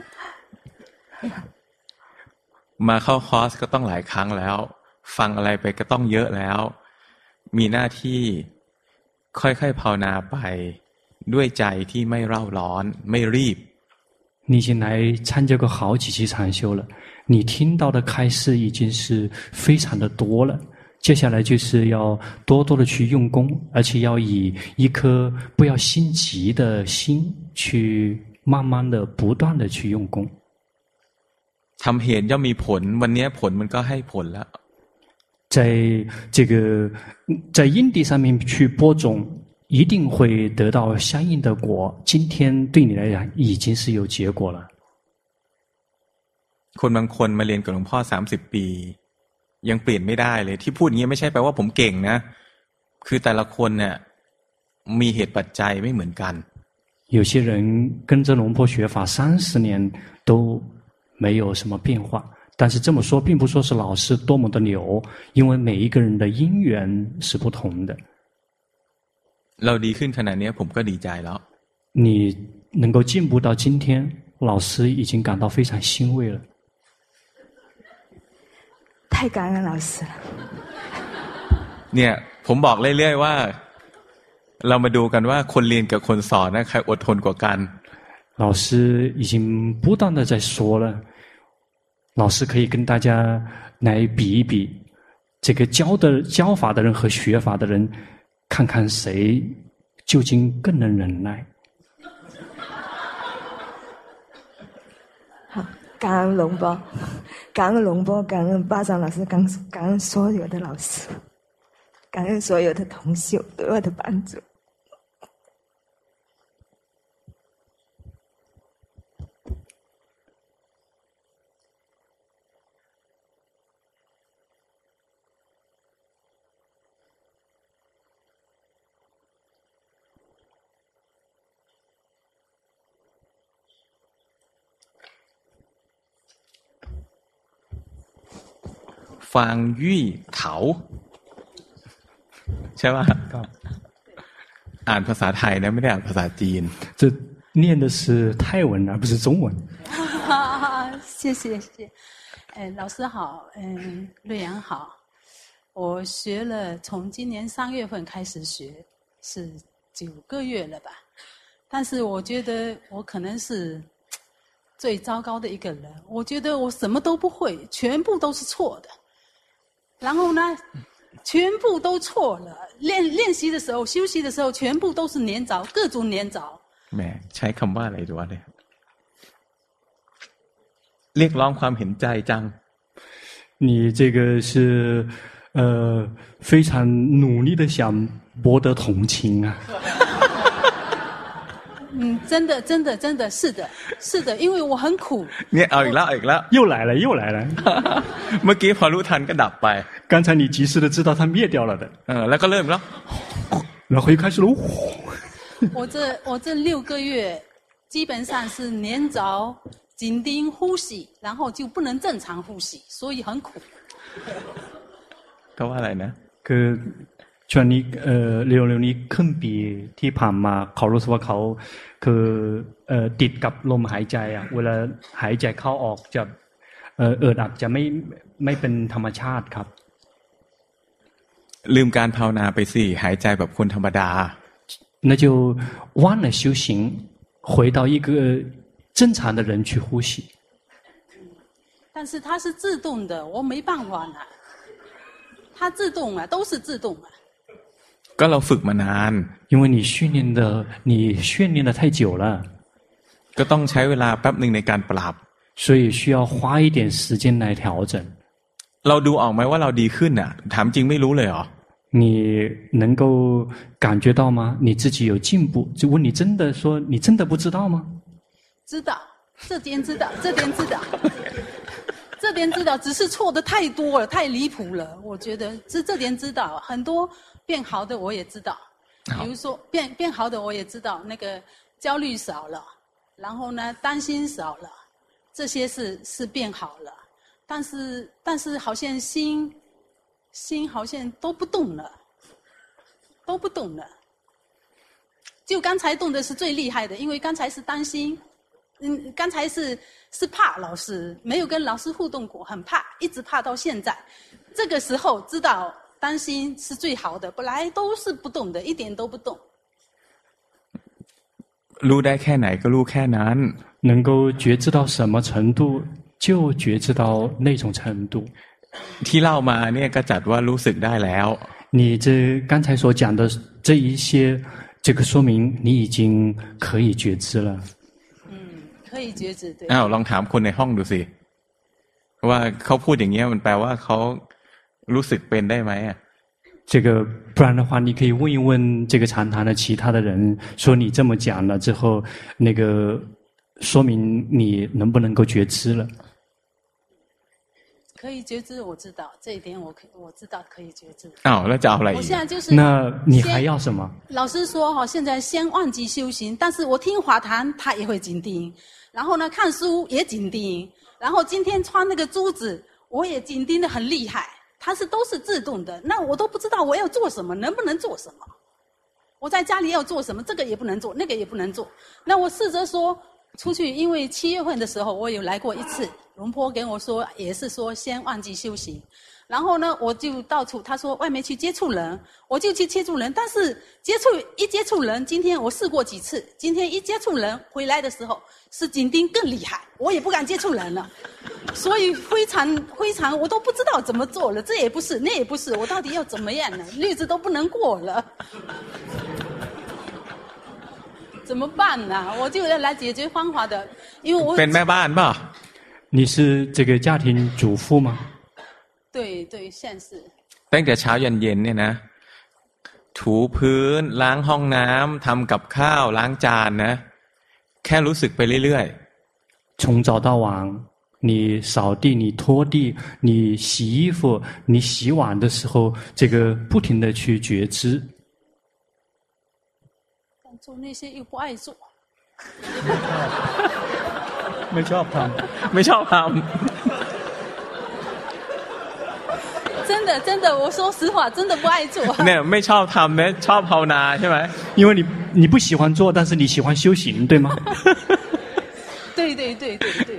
มาเข้าคอร์สก็ต้องหลายครั้งแล้วฟังอะไรไปก็ต้องเยอะแล้วมีหน้าที่ค่อยๆภาวนาไปด้วยใจที่ไม่เร่าร้อนไม่รีบ你已经来参加过好几期禅修了，你听到的开示已经是非常的多了，接下来就是要多多的去用功，而且要以一颗不要心急的心去慢慢的不断的去用功。 ทำเหตุย่อมมีผลวันนี้ผลมันก็ให้ผลแล้ว在这个在因地上面去播种一定会得到相应的果，今天对你来讲已经是有结果了。 คนบางคนมาเรียนกับหลวงพ่อสามสิบปียังเปลี่ยนไม่ได้เลยที่พูดอย่างนี้ไม่ใช่แปลว่าผมเก่งนะคือแต่ละคนเนี่ยมีเหตุปัจจัยไม่เหมือนกัน有些人跟着龙婆学法三十年都没有什么变化，但是这么说并不说是老师多么的牛，因为每一个人的因缘是不同的。 เราดีขึ้นขนาดนี้ผมก็ดีใจแล้ว你能够进步到今天，老师已经感到非常欣慰了。 太感恩老师了。 เนี่ยผมบอกเรื่อยๆว่าเรามาดูกันว่าคนเรียนกับคนสอนนะใครอดทนกว่ากัน老师已经不断的在说了，老师可以跟大家来比一比，这个教的教法的人和学法的人，看看谁究竟更能忍耐。 好，感恩龙波，感恩龙波，感恩巴掌老师，感感恩所有的老师，感恩所有的同修对我的帮助。 ฟางยี่เถาใช่ป่ะอ่านภาษาไทยนะไม่ได้อ่านภาษาจีน这念的是泰文而不是中文谢谢谢谢呃老师好嗯瑞阳好我学了从今年三月份开始学是九个月了吧但是我觉得我可能是最糟糕的一个人我觉得我什么都不会全部都是错的然后呢全部都错了练练习的时候休息的时候全部都是黏着各种黏着แหมใช้คำว่าอะไรดีวะเนี่ยเรียกร้องความเห็นใจจัง你这个是呃非常努力的想博得同情啊嗯真的真的真的是的是的因为我很苦เนี่ยเอาอีกแล้วอีกแล้ว又来了又来了เมื่อกี้พอรู้ทันก็ดับไป刚才你及时的知道它灭掉了的เออแล้วก็เริ่มแล้ว然后又开始了我这我这六个月基本上是黏着紧盯呼吸然后就不能正常呼吸所以很苦เขาว่าอะไรนะคือช่วงนี้เอ่อเร็วๆนี้ครึ่งปีที่ผ่านมาเขารู้สึกว่าเขาคือเอ่อติดกับลมหายใจอ่ะเวลาหายใจเข้าออกจะเออเอิดอัดจะไม่ไม่เป็นธรรมชาติครับลืมการภาวนาไปสิหายใจแบบคนธรรมดา那就忘了修行，回到一个正常的人去呼吸。 但是它是自动的，我没办法呢。它自动啊，都是自动啊。 ก็เราฝึกมานาน因为你训练的，你训练的太久了， ก็ต้องใช้เวลาแป๊บหนึ่งในการปรับ所以需要花一点时间来调整。 เราดูออกไหมว่าเราดีขึ้นอ่ะถามจริงไม่รู้เลยเหรอ你能够感觉到吗？你自己有进步？就问你真的说，你真的不知道吗？ 知道，这点知道，这点知道，这点知道，只是错的太多了，太离谱了。我觉得是这点知道，很多变好的我也知道，比如说变变好的我也知道，那个焦虑少了，然后呢担心少了，这些是是变好了，但是但是好像心。心好像都不动了，都不动了。就刚才动的是最厉害的，因为刚才是担心，嗯，刚才是是怕老师，没有跟老师互动过，很怕，一直怕到现在。这个时候知道担心是最好的，本来都是不动的，一点都不动。 รู้ได้แค่ไหนก็รู้แค่นั้น能够觉知到什么程度，就觉知到那种程度。 ที่เล่ามาเนี่ยก็จัดว่ารู้สึกได้แล้ว你这刚才所讲的这一些，这个说明你已经可以觉知了。 嗯，可以觉知，对。 อ้าวลองถามคนในห้องดูสิว่าเขาพูดอย่างเงี้ยมันแปลว่าเขารู้สึกเป็นได้ไหมอ่ะ这个不然的话，你可以问一问这个禅堂的其他的人，说你这么讲了之后，那个说明你能不能够觉知了。 可以觉知，我知道这一点我，我我知道可以觉知。 อ้าวแล้วจะเอาอะไรอีก我现在就是那你还要什么？ 老师说哈，现在先忘记修行，但是我听华坛他也会紧盯，然后呢看书也紧盯，然后今天穿那个珠子我也紧盯得很厉害，它是都是自动的，那我都不知道我要做什么，能不能做什么？我在家里要做什么，这个也不能做，那个也不能做。那我试着说出去，因为七月份的时候我有来过一次。龙坡跟我说，也是说先忘记修行，然后呢，我就到处他说外面去接触人，我就去接触人，但是接触一接触人，今天我试过几次，今天一接触人回来的时候是紧盯更厉害，我也不敢接触人了，所以非常非常我都不知道怎么做了，这也不是那也不是，我到底要怎么样呢？日子都不能过了。怎么办呢？我就要来解决方法的，因为我เป็นแม่บ้านป่ะ你是这个家庭主妇吗？ 对对，现是。 ตั้งแต่เช้ายันเย็นเนี่ยนะถูพื้นล้างห้องน้ำทำกับข้าวล้างจานนะแค่รู้สึกไปเรื่อยๆ从早到晚你扫地你拖地你洗衣服你洗碗的时候这个不停的去觉知但做那些又不爱做ไม่ชอบทำไม่ชอบทำ真的真的我说实话真的不爱做เนี่ยไม่ชอบทำเนี่ยชอบภาวนาใช่ไหม因为你你不喜欢做但是你喜欢修行对吗对对对对对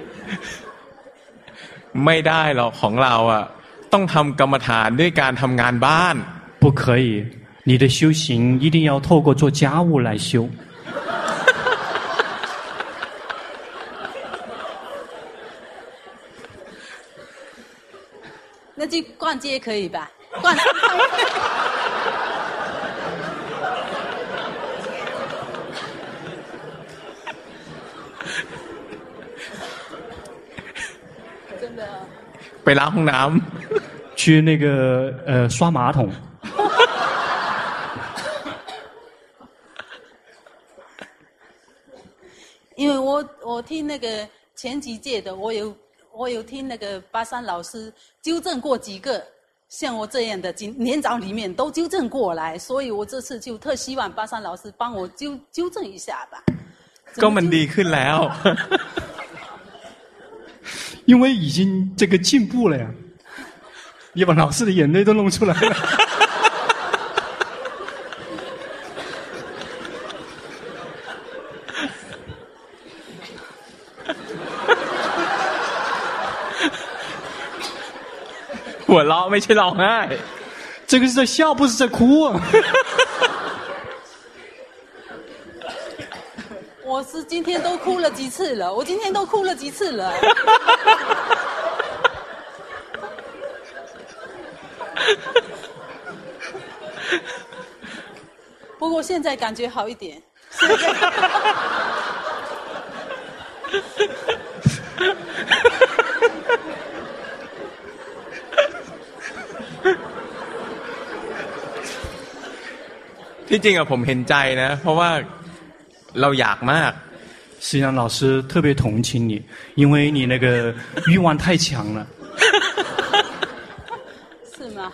ไม่ได้หรอกของเราอ่ะต้องทำกรรมฐานด้วยการทำงานบ้าน不可以你的修行一定要透过做家务来修那就逛街可以吧？逛街真的。 ไปล้างห้องน้ำ去那个呃刷马桶。 因为我我听那个前几届的，我有。我有听那个巴山老师纠正过几个像我这样的年长里面都纠正过来，所以我这次就特希望巴山老师帮我纠纠正一下吧。 ก็มันดีขึ้นแล้ว因为已经这个进步了呀，你把老师的眼泪都弄出来了。 หัวเราะไม่ใช่ร้องไห้这个是在笑，不是在哭啊。 我是今天都哭了几次了，我今天都哭了几次了。不过现在感觉好一点。 ที่จริงอะผมเห็นใจนะเพราะว่าเราอยากมาก实际上老师特别同情你，因为你那个欲望太强了。 是吗？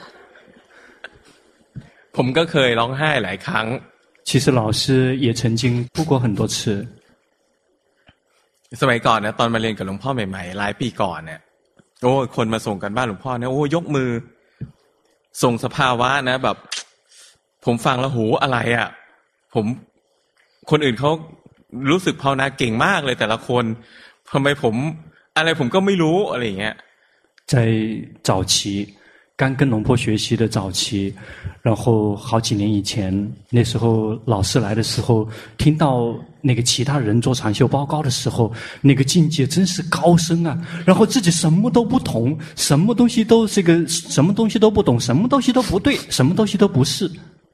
ผมก็เคยร้องไห้หลายครั้ง其实老师也曾经哭过很多次。 สมัยก่อนนะตอนมาเรียนกับหลวงพ่อใหม่ๆหลายปีก่อนเนี่ยโอ้คนมาส่งกันบ้านหลวงพ่อเนี่ยโอ้ยกมือส่งสภาวะนะแบบผมฟังแล้วโหอะไรอ่ะผมคนอื่นเขารู้สึกภาวนาเก่งมากเลยแต่ละคนทำไมผมอะไรผมก็ไม่รู้อะไรอย่างเงี้ย在早期刚跟龙婆学习的早期，然后好几年以前，那时候老师来的时候，听到那个其他人做禅修报告的时候，那个境界真是高深啊！然后自己什么都不懂，什么东西都这个，什么东西都不懂，什么东西都不对，什么东西都不是。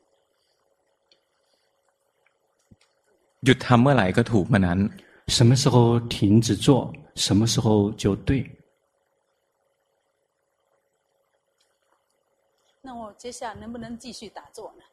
หยุดทำเมื่อไหร่ก็ถูกเมื่อนั้น什么时候停止做，什么时候就对。 那我接下来能不能继续打坐呢？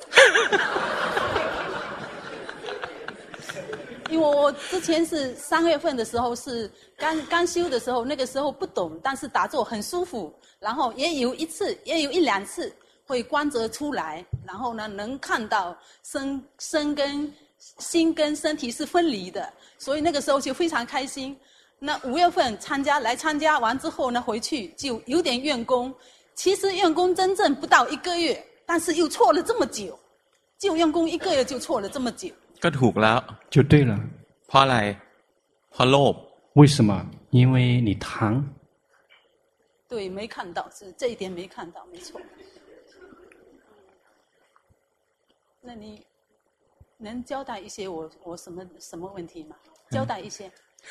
因为我之前是三月份的时候是刚刚修的时候，那个时候不懂，但是打坐很舒服，然后也有一次，也有一两次会观则出来，然后呢能看到身身跟心跟身体是分离的，所以那个时候就非常开心。那五月份参加来参加完之后呢，回去就有点怨功。其实用功真正不到一个月，但是又错了这么久，就用功一个月就错了这么久。 ก็ถูกแล้ว就对了。 เพราะอะไรเพราะโลภ为什么？因为你贪。 对，没看到，是这一点没看到，没错。那你能交代一些我我什么什么问题吗？交代一些。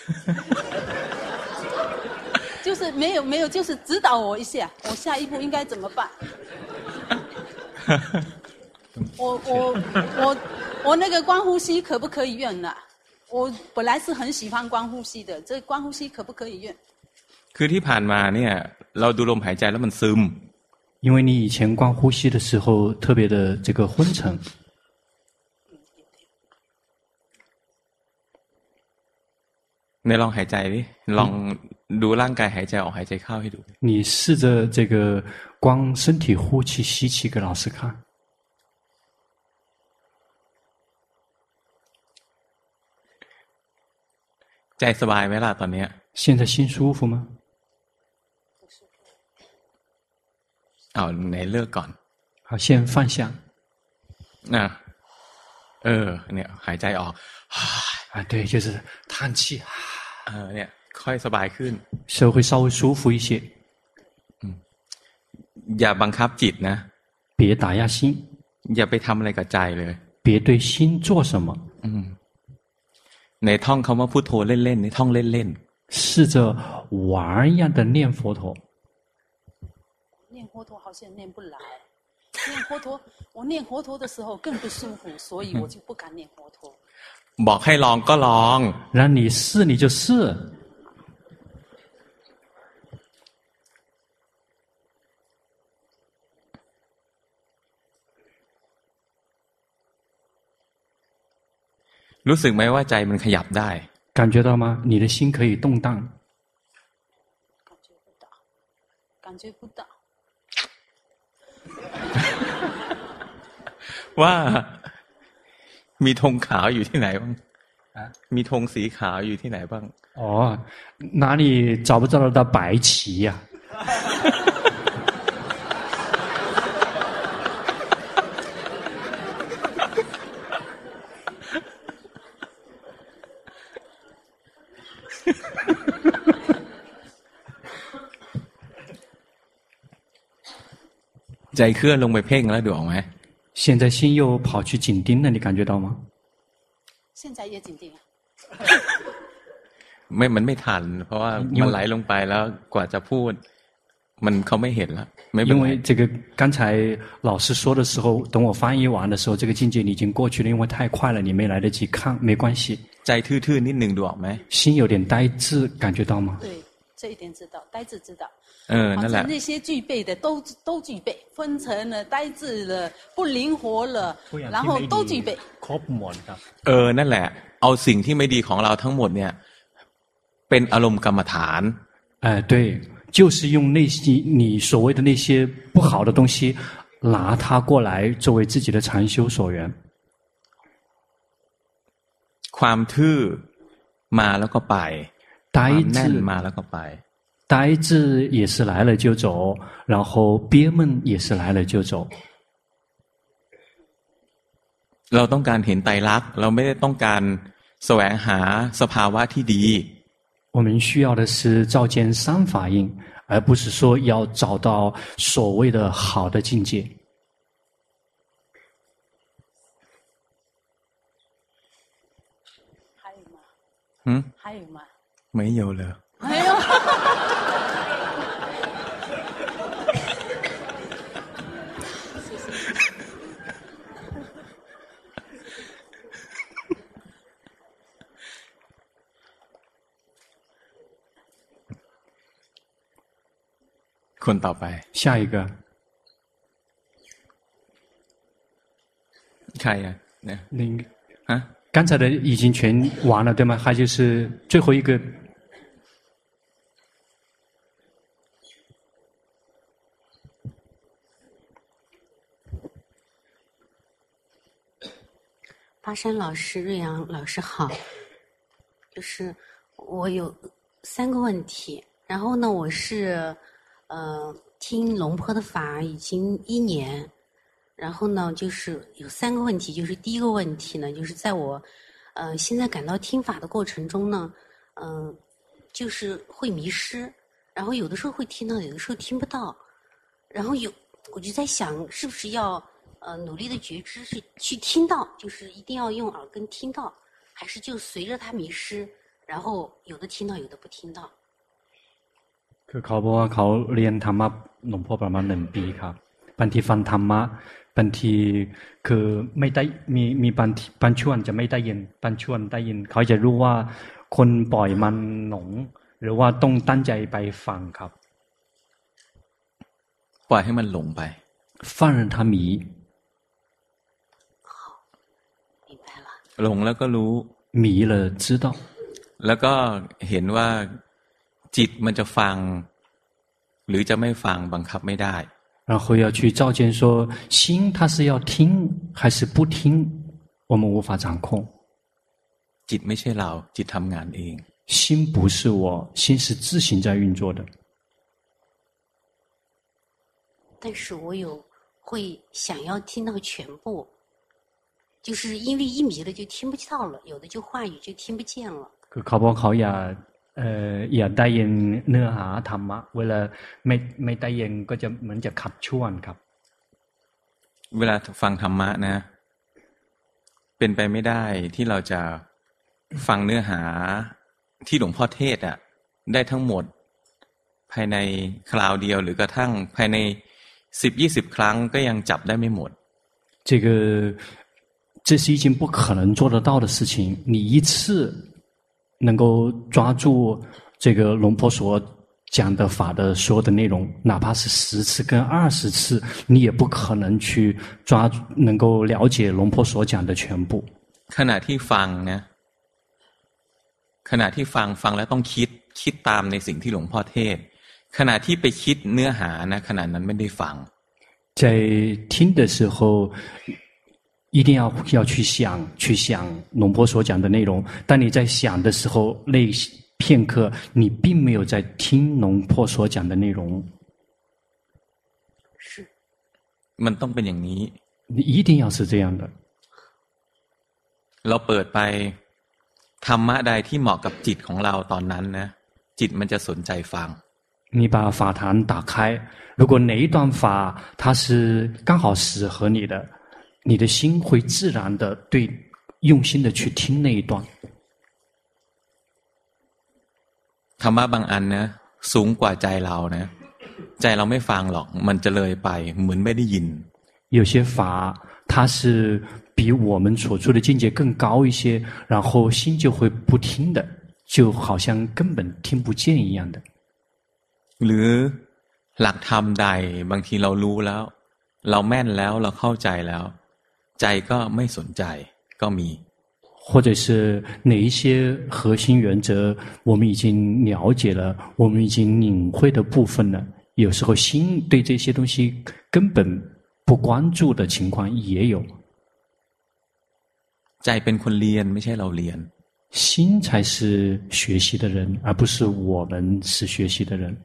就是没有没有，就是指导我一下，我下一步应该怎么办？我我我我那个观呼吸可不可以用呢？我本来是很喜欢观呼吸的，这观呼吸可不可以用？ คือที่ผ่านมาเนี่ยเราดูลมหายใจแล้วมันซึม因为你以前观呼吸的时候特别的这个昏沉。 ในลองหายใจดิลองดูร่างกายหายใจออกหายใจเข้าให้ดู你试着这个光身体呼气吸气给老师看ใจสบายไหมล่ะตอนนี้现在心舒服吗เอาไหนเลือกก่อน好先放下นะเออเนี่ยหายใจออก啊对就是叹气เออเนี่ยค่อยสบายขึ้น手会稍微舒服一些อย่าบังคับจิตนะ别打压心อย่าไปทำอะไรกับใจเลย别对心做什么ในท่องคำว่าพุทโธเล่นๆในท่องเล่นๆ试着玩一样的念佛陀念佛陀好像念不来念佛陀我念佛陀的时候更不舒服所以我就不敢念佛陀บอกให้ลองก็ลอง让你试你就试รู้สึกไหมว่าใจมันขยับได้感觉到吗你的心可以动荡感觉不到感觉不到ว่ามีธงขาวอยู่ที่ไหนบ้างมีธงสีขาวอยู่ที่ไหนบ้างอ๋อ哪里找不找得到白旗呀ใจเคลื่อนลงไปเพ่งแล้วดูออกไหม现在心又跑去紧盯了，你感觉到吗？ 现在也紧盯啊。 ไม่มันไม่ทันเพราะว่ามันไหลลงไปแล้วกว่าจะพูดมันเขาไม่เห็นแล้วไม่เป็นไร因为这个刚才老师说的时候，等我翻译完的时候，这个境界已经过去了，因为太快了，你没来得及看，没关系。 ใจทื่อๆนิดนึงดูออกไหม心有点呆滞，感觉到吗？ 对，这一点知道，呆滞知道。 เออนั่นแหละ那些具备的都都具备，分层了、呆滞了、不灵活了，然后都具备。 ครบหมดครับเออนั่นแหละเอาสิ่งที่ไม่ดีของเราทั้งหมดเนี่ยเป็นอารมณ์กรรมฐาน哎对就是用那些你所谓的那些不好的东西拿它过来作为自己的禅修所缘ความทื่อมาแล้วก็ไปความแน่นมาแล้วก็ไป呆滞也是来了就走，然后憋闷也是来了就走。 เราต้องการเห็นไตรลักษณ์เราไม่ได้ต้องการแสวงหาสภาวะที่ดี我们需要的是照见三法印，而不是说要找到所谓的好的境界。 还有吗？ 嗯， 还有吗？ 没有了。 没有。 คนต่อไป下一个ใครอ่ะเนี่ยฮะ刚才的已经全完了对吗？还就是最后一个巴山老师、瑞阳老师好，就是我有三个问题，然后呢，我是呃听龙坡的法已经一年，然后呢，就是有三个问题，就是第一个问题呢，就是在我呃现在感到听法的过程中呢，嗯、呃，就是会迷失，然后有的时候会听到，有的时候听不到，然后有我就在想，是不是要。呃，努力的觉知是去听到，就是一定要用耳根听到，还是就随着它迷失，然后有的听到，有的不听到。 คือเขาบอกว่าเขาเรียนธรรมะหลวงพ่อประมาณหนึ่งปีครับบางทีฟังธรรมะบางทีคือไม่ได้มีมีบางบางช่วงจะไม่ได้ยินบางช่วงได้ยินเขาจะรู้ว่าคนปล่อยมันหลงหรือว่าต้องตั้งใจไปฟังครับปล่อยให้มันหลงไป放任它迷หลงแล้วก็รู้迷了知道แล้วก็เห็นว่าจิตมันจะฟังหรือจะไม่ฟังบังคับไม่ได้然后要去照见说心它是要听还是不听我们无法掌控จิตไม่ใช่เราจิตทำงานเอง心不是我心是自行在运作的但是我有会想要听到全部就是因为一迷了就听不到了有的就话语就听不见了คือเขาบอกเขาอย่าเอ่ออย่าได้ยินเนื้อหาธรรมะเวลาไม่ไม่ได้ยินก็จะเหมือนจะขับช่วนครับเวลาฟังธรรมะนะเป็นไปไม่ได้ที่เราจะฟังเนื้อหาที่หลวงพ่อเทศอ่ะได้ทั้งหมดภายในคราวเดียวหรือกระทั่งภายในสิบยี่สิบครั้งก็ยังจับได้ไม่หมด这个这是一件不可能做得到的事情你一次能够抓住这个龙婆所讲的法的所有的内容哪怕是十次跟二十次你也不可能去抓能够了解龙婆所讲的全部ขณะที่ฟังนะขณะที่ฟังฟังแล้วต้องคิดคิดตามในสิ่งที่หลวงพ่อเทศขณะที่ไปคิดเนื้อหานะขณะนั้นไม่ได้ฟัง在听的时候一定要要去想去想龙婆所讲的内容当你在想的时候那片刻你并没有在听龙婆所讲的内容是มันต้องเป็นอย่างนี้你一定要是这样的เราเปิดไปธรรมะใดที่เหมาะกับจิตของเราตอนนั้นนะจิตมันจะสนใจฟัง你把法坛打开，如果哪一段法它是刚好适合你的，你的心会自然的对用心的去听那一段。 ธรรมะบางอันนะสูงกว่าใจเรานะใจเราไม่ฟังหรอกมันจะเลยไปเหมือนไม่ได้ยิน有些法它是比我们所处的境界更高一些，然后心就会不听的，就好像根本听不见一样的。 หรือหลักธรรมใดบางทีเรารู้แล้วเราแม่นแล้วเราเข้าใจแล้วใจก็ไม่สนใจก็มี或者是哪一些核心原则我们已经了解了，我们已经领会的部分了，有时候心对这些东西根本不关注的情况也有。 ใจเป็นคนเรียนไม่ใช่เราเรียน心才是学习的人，而不是我们是学习的人。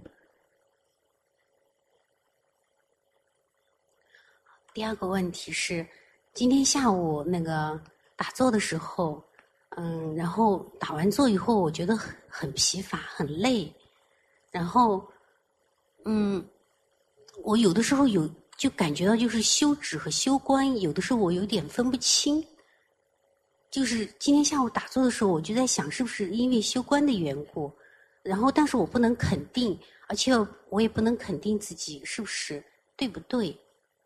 第二个问题是，今天下午那个打坐的时候，嗯，然后打完坐以后，我觉得很很疲乏，很累，然后，嗯，我有的时候有就感觉到就是修止和修观，有的时候我有点分不清。就是今天下午打坐的时候，我就在想，是不是因为修观的缘故？然后，但是我不能肯定，而且我也不能肯定自己是不是对不对。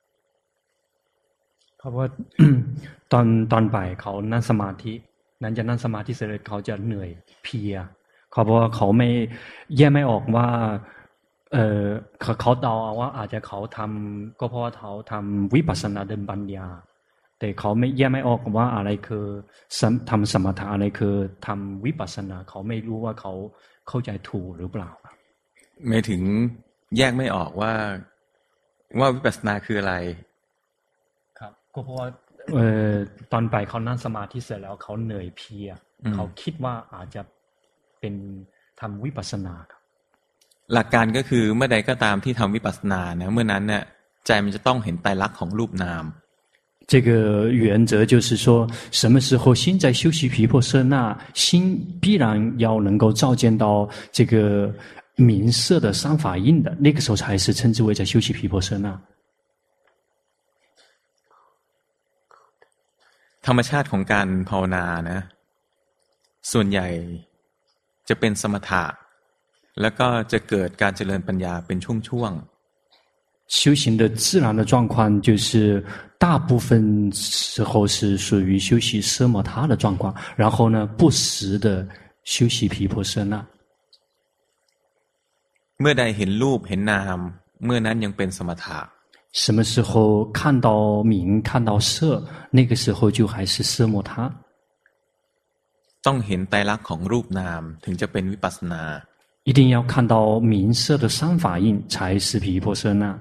เพราะว่า ตอนตอนบ่ายเขานั่งสมาธินั้นจะนั่งสมาธิเสร็จเขาจะเหนื่อยเพลียเขาบอกว่าเขาไม่แยกไม่ออกว่าเออเขาเขาเดาว่าอาจจะเขาทำก็เพราะว่าเขาทำวิปัสสนาเดินปัญญาแต่เขาไม่แยกไม่ออกว่าอะไรคือทำสมถะอะไรคือทำวิปัสสนาเขาไม่รู้ว่าเขาเข้าใจถูกหรือเปล่าไม่ถึงแยกไม่ออกว่าว่าวิปัสสนาคืออะไรครับก็เพราะว่าเออตอนไปเขานั่งสมาธิเสร็จแล้วเขาเหนื่อยเพลียเขาคิดว่าอาจจะเป็นทำวิปัสสนาครับหลักการก็คือเมื่อใดก็ตามที่ทำวิปัสสนานะเมื่อนั้นเนี่ยใจมันจะต้องเห็นไตรลักษณ์ของรูปนาม这个原则就是说，什么时候心在修习毗婆舍那，心必然要能够照见到这个名色的三法印的，那个时候才是称之为在修习毗婆舍那。 ธรรมชาติของการภาวนานะส่วนใหญ่จะเป็นสมถะแล้วก็จะเกิดการเจริญปัญญาเป็นช่วงๆ修行的自然的状况就是大部分时候是属于修习奢摩他的状况，然后呢不时的修习毗婆舍那。 เมื่อใดเห็นรูปเห็นนามเมื่อนั้นยังเป็นสมถะ什么时候看到名看到色，那个时候就还是奢摩他。 ต้องเห็นไตรลักษณ์ของรูปนามถึงจะเป็นวิปัสสนา一定要看到名色的三法印才是毗婆舍那。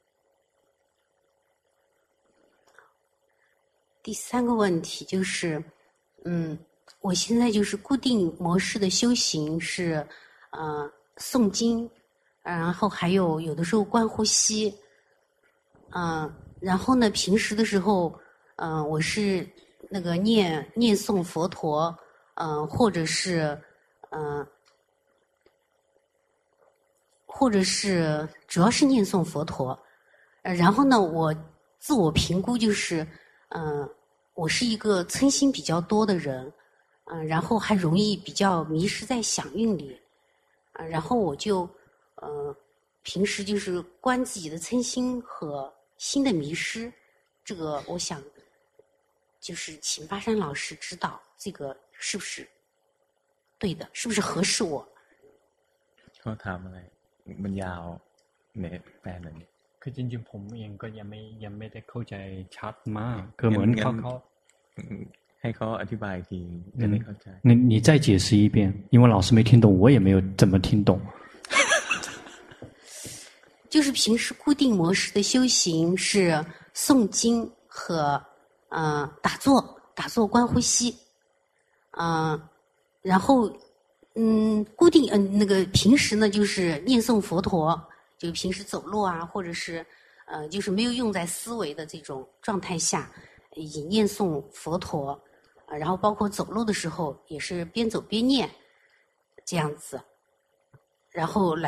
第三个问题就是，嗯，我现在就是固定模式的修行是，呃，诵经，然后还有有的时候观呼吸，嗯、呃，然后呢，平时的时候，嗯、呃，我是那个念念诵佛陀，嗯、呃，或者是，嗯、呃，或者是主要是念诵佛陀，呃，然后呢，我自我评估就是。嗯、呃，我是一个嗔心比较多的人，嗯、呃，然后还容易比较迷失在想运里，啊、呃，然后我就呃平时就是观自己的嗔心和心的迷失，这个我想就是请巴山老师指导，这个是不是对的？是不是合适我？ เขาถามอะไรมันยาวเนี่ยแปลหน่อยคือจริงๆผมเองก็ยังไม่ยังไม่ได้เข้าใจชัดมากคือเหมือนเขาเขาให้เขาอธิบายทีจะได้เข้าใจ你你再解释一遍因为老师没听懂我也没有怎么听懂就是平时固定模式的修行是诵经和呃打坐打坐观呼吸嗯、呃、然后嗯固定嗯、呃、那个平时呢就是念诵佛陀就平时走路啊，或者是呃，就是没有用在思维的这种状态下，以念诵佛陀，啊、呃，然后包括走路的时候也是边走边念，这样子，然后来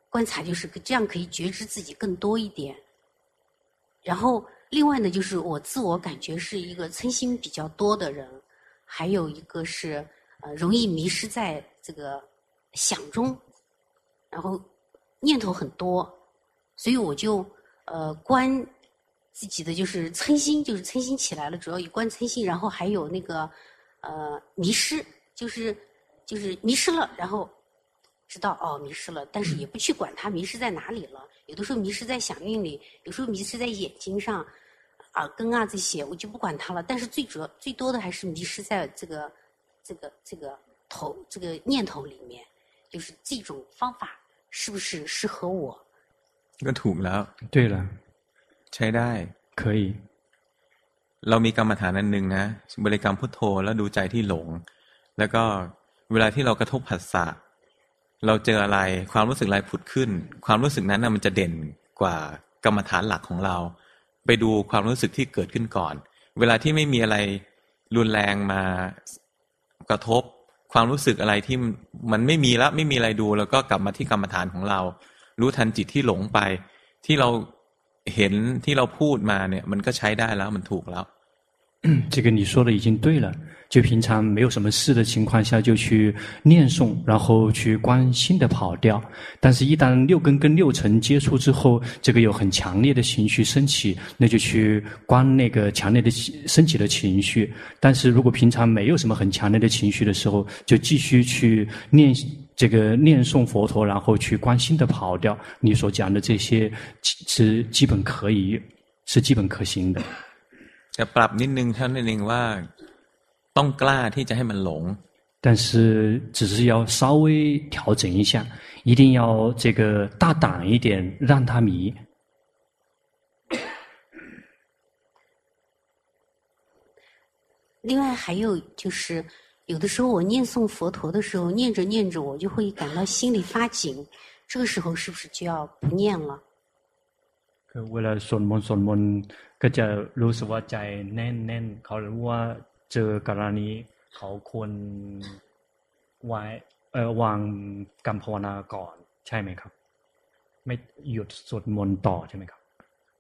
观察就是这样可以觉知自己更多一点。然后另外呢，就是我自我感觉是一个嗔心比较多的人，还有一个是呃容易迷失在这个想中，然后念头很多，所以我就呃观自己的就是嗔心，就是嗔心起来了，主要以观嗔心，然后还有那个呃迷失，就是就是迷失了，然后知道哦迷失了，但是也不去管它迷失在哪里了。有的时候迷失在响应里，有时候迷失在眼睛上、耳根啊这些，我就不管它了。但是最主要、最多的还是迷失在这个、这个、这个头、这个念头里面。就是这种方法是不是适合我？ ก็ถูกแล้ว对了， ใช้ได้可以。 เรามีกรรมฐานอันหนึ่งนะบริกรรมพุทโธแล้วดูใจที่หลงแล้วก็เวลาที่เรากระทบผัสสะเราเจออะไรความรู้สึกอะไรผุดขึ้นความรู้สึกนั้นน่ะมันจะเด่นกว่ากรรมฐานหลักของเราไปดูความรู้สึกที่เกิดขึ้นก่อนเวลาที่ไม่มีอะไรรุนแรงมากระทบความรู้สึกอะไรที่มันไม่มีแล้วไม่มีอะไรดูแล้วก็กลับมาที่กรรมฐานของเรารู้ทันจิตที่หลงไปที่เราเห็นที่เราพูดมาเนี่ยมันก็ใช้ได้แล้วมันถูกแล้ว这个你说的已经对了，就平常没有什么事的情况下就去念诵，然后去观心的跑掉。但是一旦六根跟六尘接触之后，这个有很强烈的情绪升起，那就去观那个强烈的升起的情绪。但是如果平常没有什么很强烈的情绪的时候，就继续去念这个念诵佛陀，然后去观心的跑掉。你所讲的这些是基本可以，是基本可行的。 แต่ปรับนิดนึงเท่านั้นเองว่าต้องกล้าที่จะให้มันหลง但是只是要稍微调整一下，一定要这个大胆一点，让它迷。 另外还有就是，有的时候我念诵佛陀的时候，念着念着我就会感到心里发紧，这个时候是不是就要不念了？ คือเวลาสวดมนต์สวดมนต์ก็จะรู้สึกว่าใจแน่นแน่นเขารู้ว่าเจอกรณีเขาควรไว้เอ่อวางกรรมภาวนาก่อนใช่ไหมครับไม่หยุดสวดมนต์ต่อใช่ไหมครับ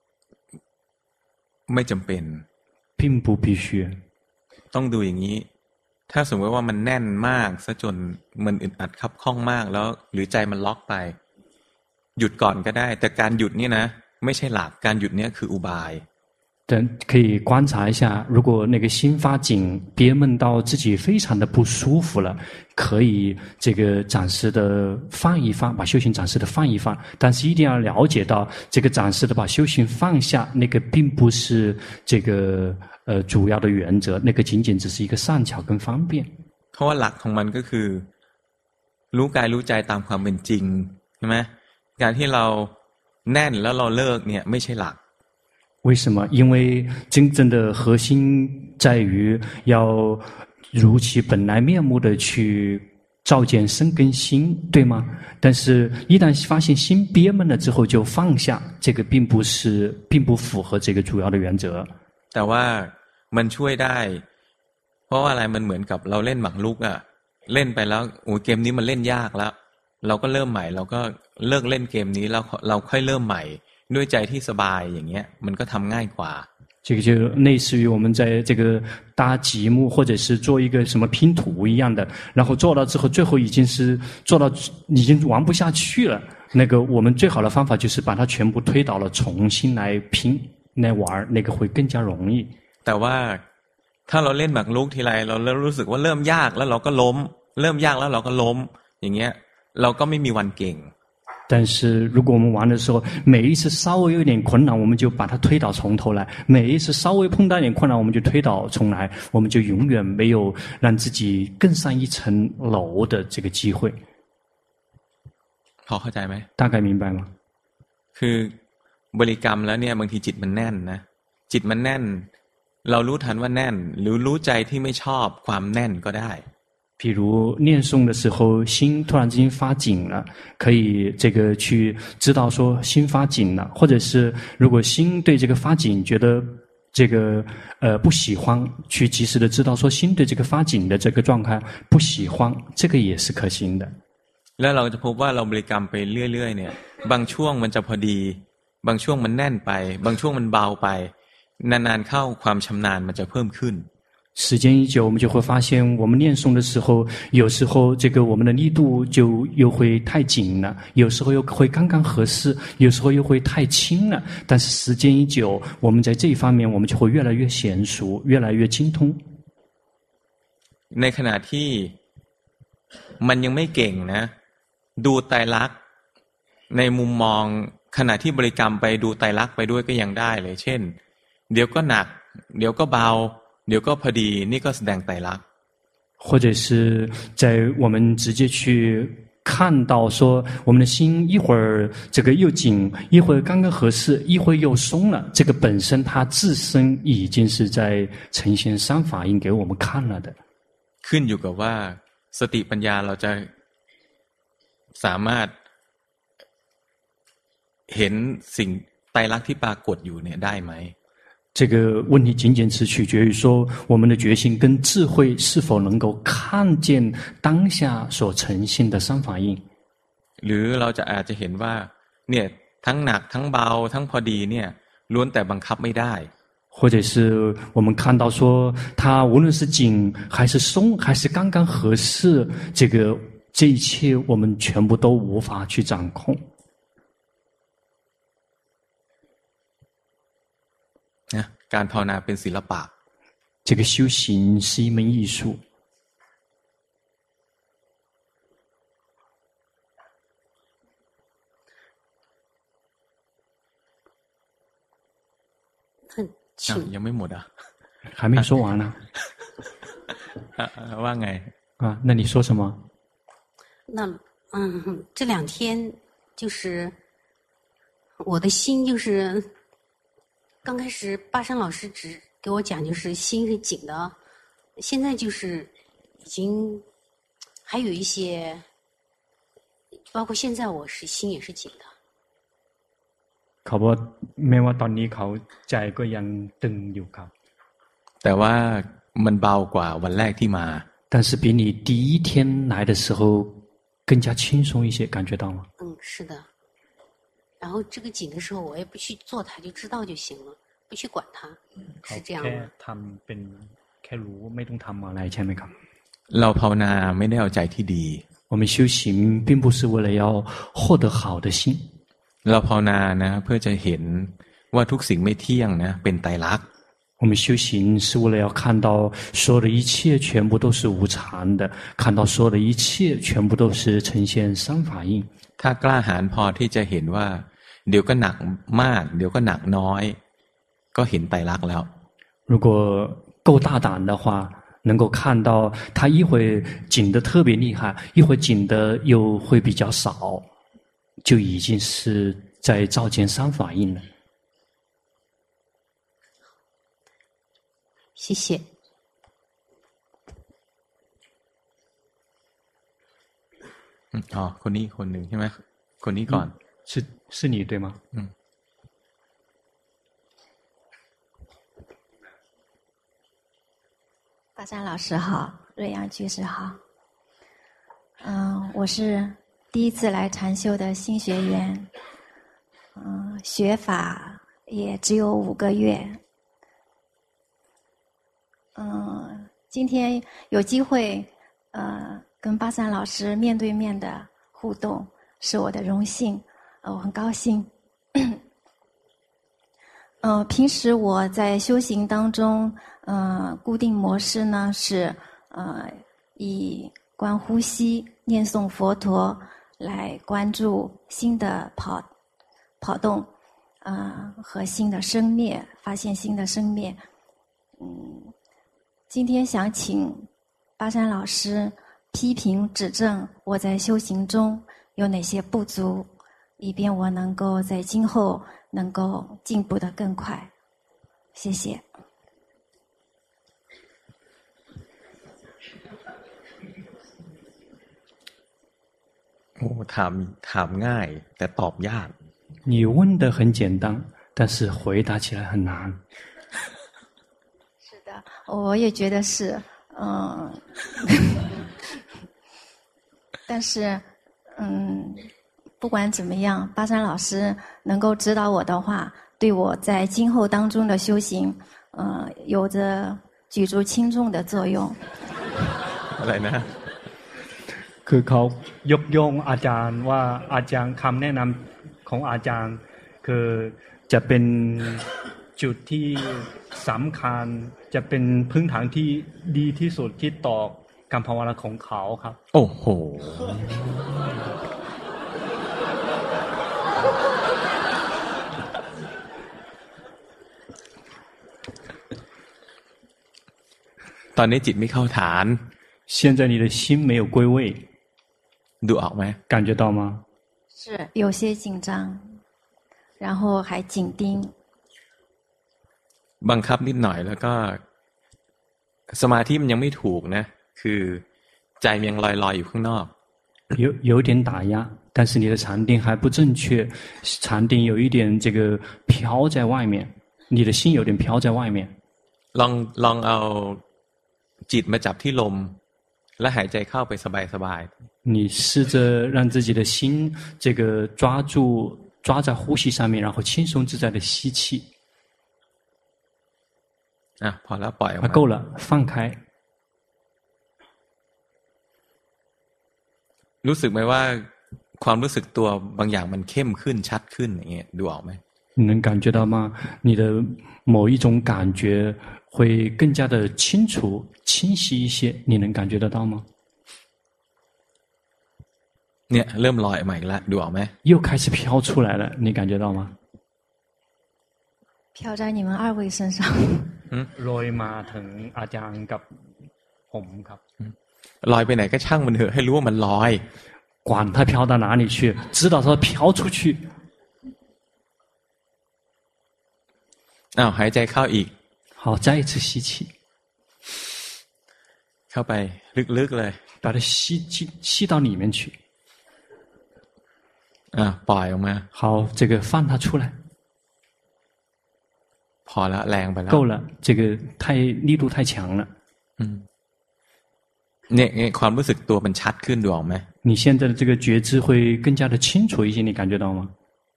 ไม่จำเป็น并不必须ต้องดูอย่างนี้ถ้าสมมติว่ามันแน่นมากซะจนมันอึดอัดคับข้องมากแล้วหรือใจมันล็อกไปหยุดก่อนก็ได้แต่การหยุดนี่นะไม่ใช่หลักการหยุดเนี่ยคืออุบาย但可以观察一下，如果那个心发紧、憋闷到自己非常的不舒服了，可以这个暂时的放一放，把修行暂时的放一放。但是一定要了解到，这个暂时的把修行放下，那个并不是这个呃主要的原则，那个仅仅只是一个善巧跟方便。 เพราะว่าหลักของมันก็คือรู้กายรู้ใจตามความเป็นจริงใช่ไหมการที่เราแน่นแล้วเราเลิกเนี่ยไม่ใช่หลัก为什么？因为真正的核心在于要如其本来面目的去照见身跟心，对吗？但是一旦发现心憋闷了之后就放下，这个并不是并不符合这个主要的原则。 แต่ว่ามันช่วยได้เพราะว่าอะไรมันเหมือนกับเราเล่นหมากรุกอ่ะเล่นไปแล้วโอ้เกมนี้มันเล่นยากแล้วเราก็เริ่มใหม่เราก็เลิกเล่นเกมนี้แล้วเราค่อยเริ่มใหม่ด้วยใจที่สบายอย่างเงี้ยมันก็ทำง่ายกว่า这个就类似于我们在这个搭积木或者是做一个什么拼图一样的，然后做到之后最后已经是做到已经玩不下去了，那个我们最好的方法就是把它全部推倒了，重新来拼来玩，那个会更加容易。 แต่ว่าถ้าเราเล่นหมากรุกทีไรเราเริ่มรู้สึกว่าเริ่มยากแล้วเราก็ล้มเริ่มยากแล้วเราก็ล้มอย่างเงี้ยเราก็ไม่มีวันเก่ง但是如果我们玩的时候每一次稍微有点困难我们就把它推倒从头来，每一次稍微碰到一点困难我们就推倒重来，我们就永远没有让自己更上一层楼的这个机会。 พอเข้าใจไหม大概明白吗？ คือบริกรรมแล้วเนี่ยบางทีจิตมันแน่นนะจิตมันแน่นเรารู้ทันว่าแน่นหรือรู้ใจที่ไม่ชอบความแน่นก็ได้比如念诵的时候心突然之间发紧了，可以这个去知道说心发紧了，或者是如果心对这个发紧觉得这个呃不喜欢，去及时的知道说心对这个发紧的这个状态不喜欢，这个也是可行的。 แล้วเราจะพบว่าเราบริกรรมไปเรื่อยๆเนี่ยบางช่วงมันจะพอดีบางช่วงมันแน่นไปบางช่วงมันเบาไปนานๆเข้าความชำนาญมันจะเพิ่มขึ้น时间一久，我们就会发现，我们念诵的时候，有时候这个我们的力度就又会太紧了，有时候又会刚刚合适，有时候又会太轻了。但是时间一久，我们在这一方面，我们就会越来越娴熟，越来越精通。 ในขณะที่มันยังไม่เก่งนะดูไตรลักษณ์ในมุมมองขณะที่บริกรรมไปดูไตรลักษณ์ไปด้วยก็ยังได้เลยเช่นเดี๋ยวก็หนักเดี๋ยวก็เบาเดี๋ยวก็พอดีนี่ก็แสดงไตรลักษณ์或者是在我们直接去看到说我们的心一会儿这个又紧一会儿刚刚合适一会儿又松了这个本身它自身已经是在呈现三法印给我们看了的ขึ้นอยู่กับว่าสติปัญญาเราจะสามารถเห็นสิ่งไตรลักษณ์ที่ปรากฏอยู่เนี่ยได้ไหม这个问题仅仅是取决于说我们的决心跟智慧是否能够看见当下所呈现的三法印หรือเราจะอาจจะเห็นว่าเนี่ยทั้งหนักทั้งเบาทั้งพอดีเนี่ยล้วนแต่บังคับไม่ได้或者是我们看到说它无论是紧还是松还是刚刚合适这个这一切我们全部都无法去掌控นะการภาวนาเป็นศิลปะ这个修行是一门艺术ยังไม่หมดอ่ะ还没说完呢ว่าไง啊那你说什么那嗯这两天就是我的心就是刚开始巴山老师只给我讲就是心是紧的现在就是已经还有一些包括现在我是心也是紧的เขาบอกแม้ว่าตอนนี้เขาใจก็ยังตึงอยู่ครับแต่ว่ามันเบากว่าวันแรกที่มา但是比你第一天来的时候更加轻松一些感觉到吗嗯是的然后这个紧的时候我也不去做它就知道就行了不去管它是这样吗แค่ทำเป็นแค่รู้ไม่ต้องทำอะไรใช่ไหมครับเราภาวนาไม่ได้เอาใจที่ดี我们修行并不是为了要获得好的心เราภาวนานะเพื่อจะเห็นว่าทุกสิ่งไม่เที่ยงนะเป็นไตรลักษณ์我们修行是为了要看到所有的一切全部都是无常的看到所有的一切全部都是呈现三法印ถ้ากล้าหาญพอที่จะเห็นว่าเดี๋ยวก็หนักมากเดี๋ยวก็หนักน้อยก็เห็นไตรลักษณ์แล้ว如果够大胆的话能够看到它一会紧得特别厉害一会紧得又会比较少就已经是在照见三法印了谢谢อ๋อคนนี้คนหนึ่งใช่ไหมคนนี้ก่อน是是你对吗嗯大山老师好瑞阳居士好嗯我是第一次来禅修的新学员嗯学法也只有五个月嗯今天有机会呃跟巴山老师面对面的互动是我的荣幸呃我很高兴呃平时我在修行当中呃固定模式呢是呃以观呼吸念诵佛陀来关注心的跑跑动呃和心的生灭发现心的生灭嗯今天想请巴山老师批评指正我在修行中有哪些不足以便我能够在今后能够进步得更快谢谢โอ้ถามถามง่ายแต่ตอบยาก你问得很简单但是回答起来很难是的我也觉得是嗯但是嗯，不管怎么样，巴山老师能够指导我的话，对我在今后当中的修行，呃，有着举足轻重的作用。 อะไรนะคือเขายกย่องอาจารย์ว่าอาจารย์คำแนะนำของอาจารย์คือจะเป็นจุดที่สำคัญจะเป็นพื้นฐานที่ดีที่สุดที่ต่อการภาวนาของเขาครับโอ้โหตอนนี้จิตไม่เข้าฐาน现在你的心没有归位ดูออกไหม感觉到吗是有些紧张然后还紧盯บังคับนิดหน่อยแล้วก็สมาธิมันยังไม่ถูกนะคือใจมันยังลอยๆอยู่ข้างนอก有有点打压但是你的禅定还不正确禅定有一点这个飘在外面你的心有点飘在外面ลองลองเอาจิตมาจับที่ลมและหายใจเข้าไปสบายๆ你试着让自己的心这个抓住抓在呼吸上面然后轻松自在的吸气อ่ะพอแล้วปล่อยออกมา够了放开รู้สึกไหมว่าความรู้สึกตัวบางอย่างมันเข้มขึ้นชัดขึ้นอย่างเงี้ยดูออกไหม你能感觉到吗你的某一种感觉会更加的清楚清晰一些你能感觉得到吗เนี่ยเริ่มลอยมาอีกแล้วดูออกไหม又开始飘出来了你感觉到吗飘在你们二位身上ลอยมาถึงอาจารย์กับผมครับลอยไปไหนก็ช่างมันเถอะให้รู้ว่ามันลอย管它飘到哪里去知道它飘出去อ้าวหายใจเข้าอีก好再一次吸气เข้าไปลึกๆเลย把它吸进吸到里面去อ่าปล่อยออกมา好这个放它出来พอแล้วแรงไปแล้ว够了这个太力度太强了อืมเนี่ยความรู้สึกตัวมันชัดขึ้นดูออกไหม你现在的这个觉知会更加的清楚一些你感觉到吗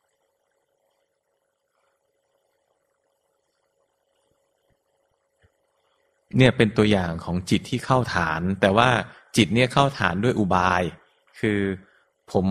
เนี่ยเป็นตัวอย่างของจิตที่เข้าฐานแต่ว่าจิตเนี่ยเข้าฐานด้วยอุบายคือผม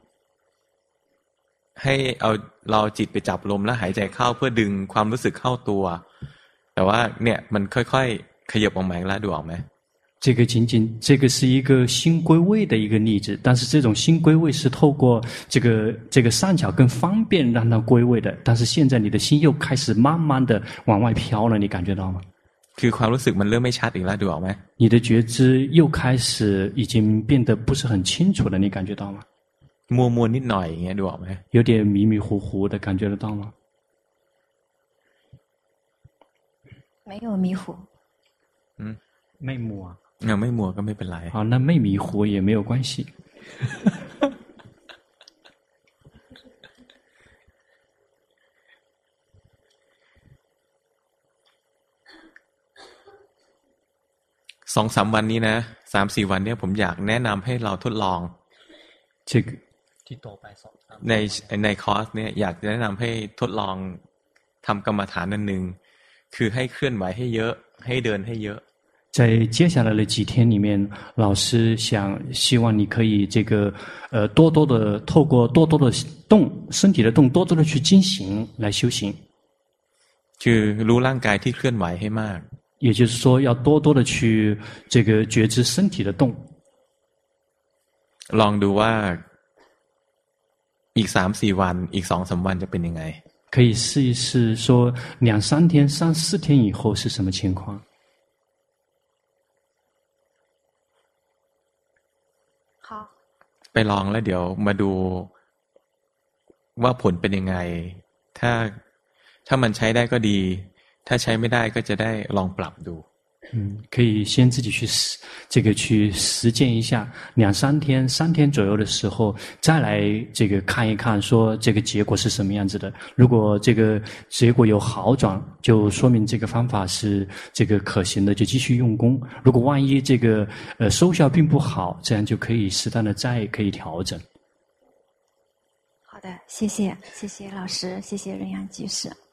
ให้เอาเราจิตไปจับลมแล้วหายใจเข้าเพื่อดึงความรู้สึกเข้าตัวแต่ว่าเนี่ยมันค่อยๆขยับออกมาแล้วดูออกไหม这个仅仅这个是一个心归位的一个例子但是这种心归位是透过这个这个善巧更方便让它归位的但是现在你的心又开始慢慢的往外飘了你感觉到吗คือความรู้สึกมันเริ่มไม่ชัดอีกแล้วดูออกไหม你的觉知又开始已经变得不是很清楚了你感觉到吗มัวมัวนิดหน่อยอย่างเงี้ยดูออกไหม有点迷迷糊糊的感觉得到吗没有迷糊嗯ไม่มัวเออไม่มัวก็ไม่เป็นไร好那ไม่迷糊也没有关系สองสามวันนี้นะสามสี่วันนี้ผมอยากแนะนำให้เราทดลอง这个ที่ต่อไปสองในในคอร์สเนี่ยอยากแนะนำให้ทดลองทำกรรมฐานอันหนึ่งคือให้เคลื่อนไหวให้เยอะให้เดินให้เยอะ在接下来的几天里面老师想希望你可以这个呃多多的透过多多的动身体的动多多的去进行来修行คือรู้ร่างกายที่เคลื่อนไหวให้มาก也就是说要多多的去这个觉知身体的动ลองดูว่าอีกสามสี่วันอีกสองสามวันจะเป็นยังไง可以试一试说两三天三四天以后是什么情况好ไปลองแล้วเดี๋ยวมาดูว่าผลเป็นยังไงถ้าถ้ามันใช้ได้ก็ดีถ้าใช้ไม่ได้ก็จะได้ลองปรับดู嗯，可以先自己去这个去实践一下，两三天、三天左右的时候，再来这个看一看，说这个结果是什么样子的。如果这个结果有好转，就说明这个方法是这个可行的，就继续用功。如果万一这个呃收效并不好，这样就可以适当的再可以调整。 的，谢谢，谢谢老师，谢谢润阳居士。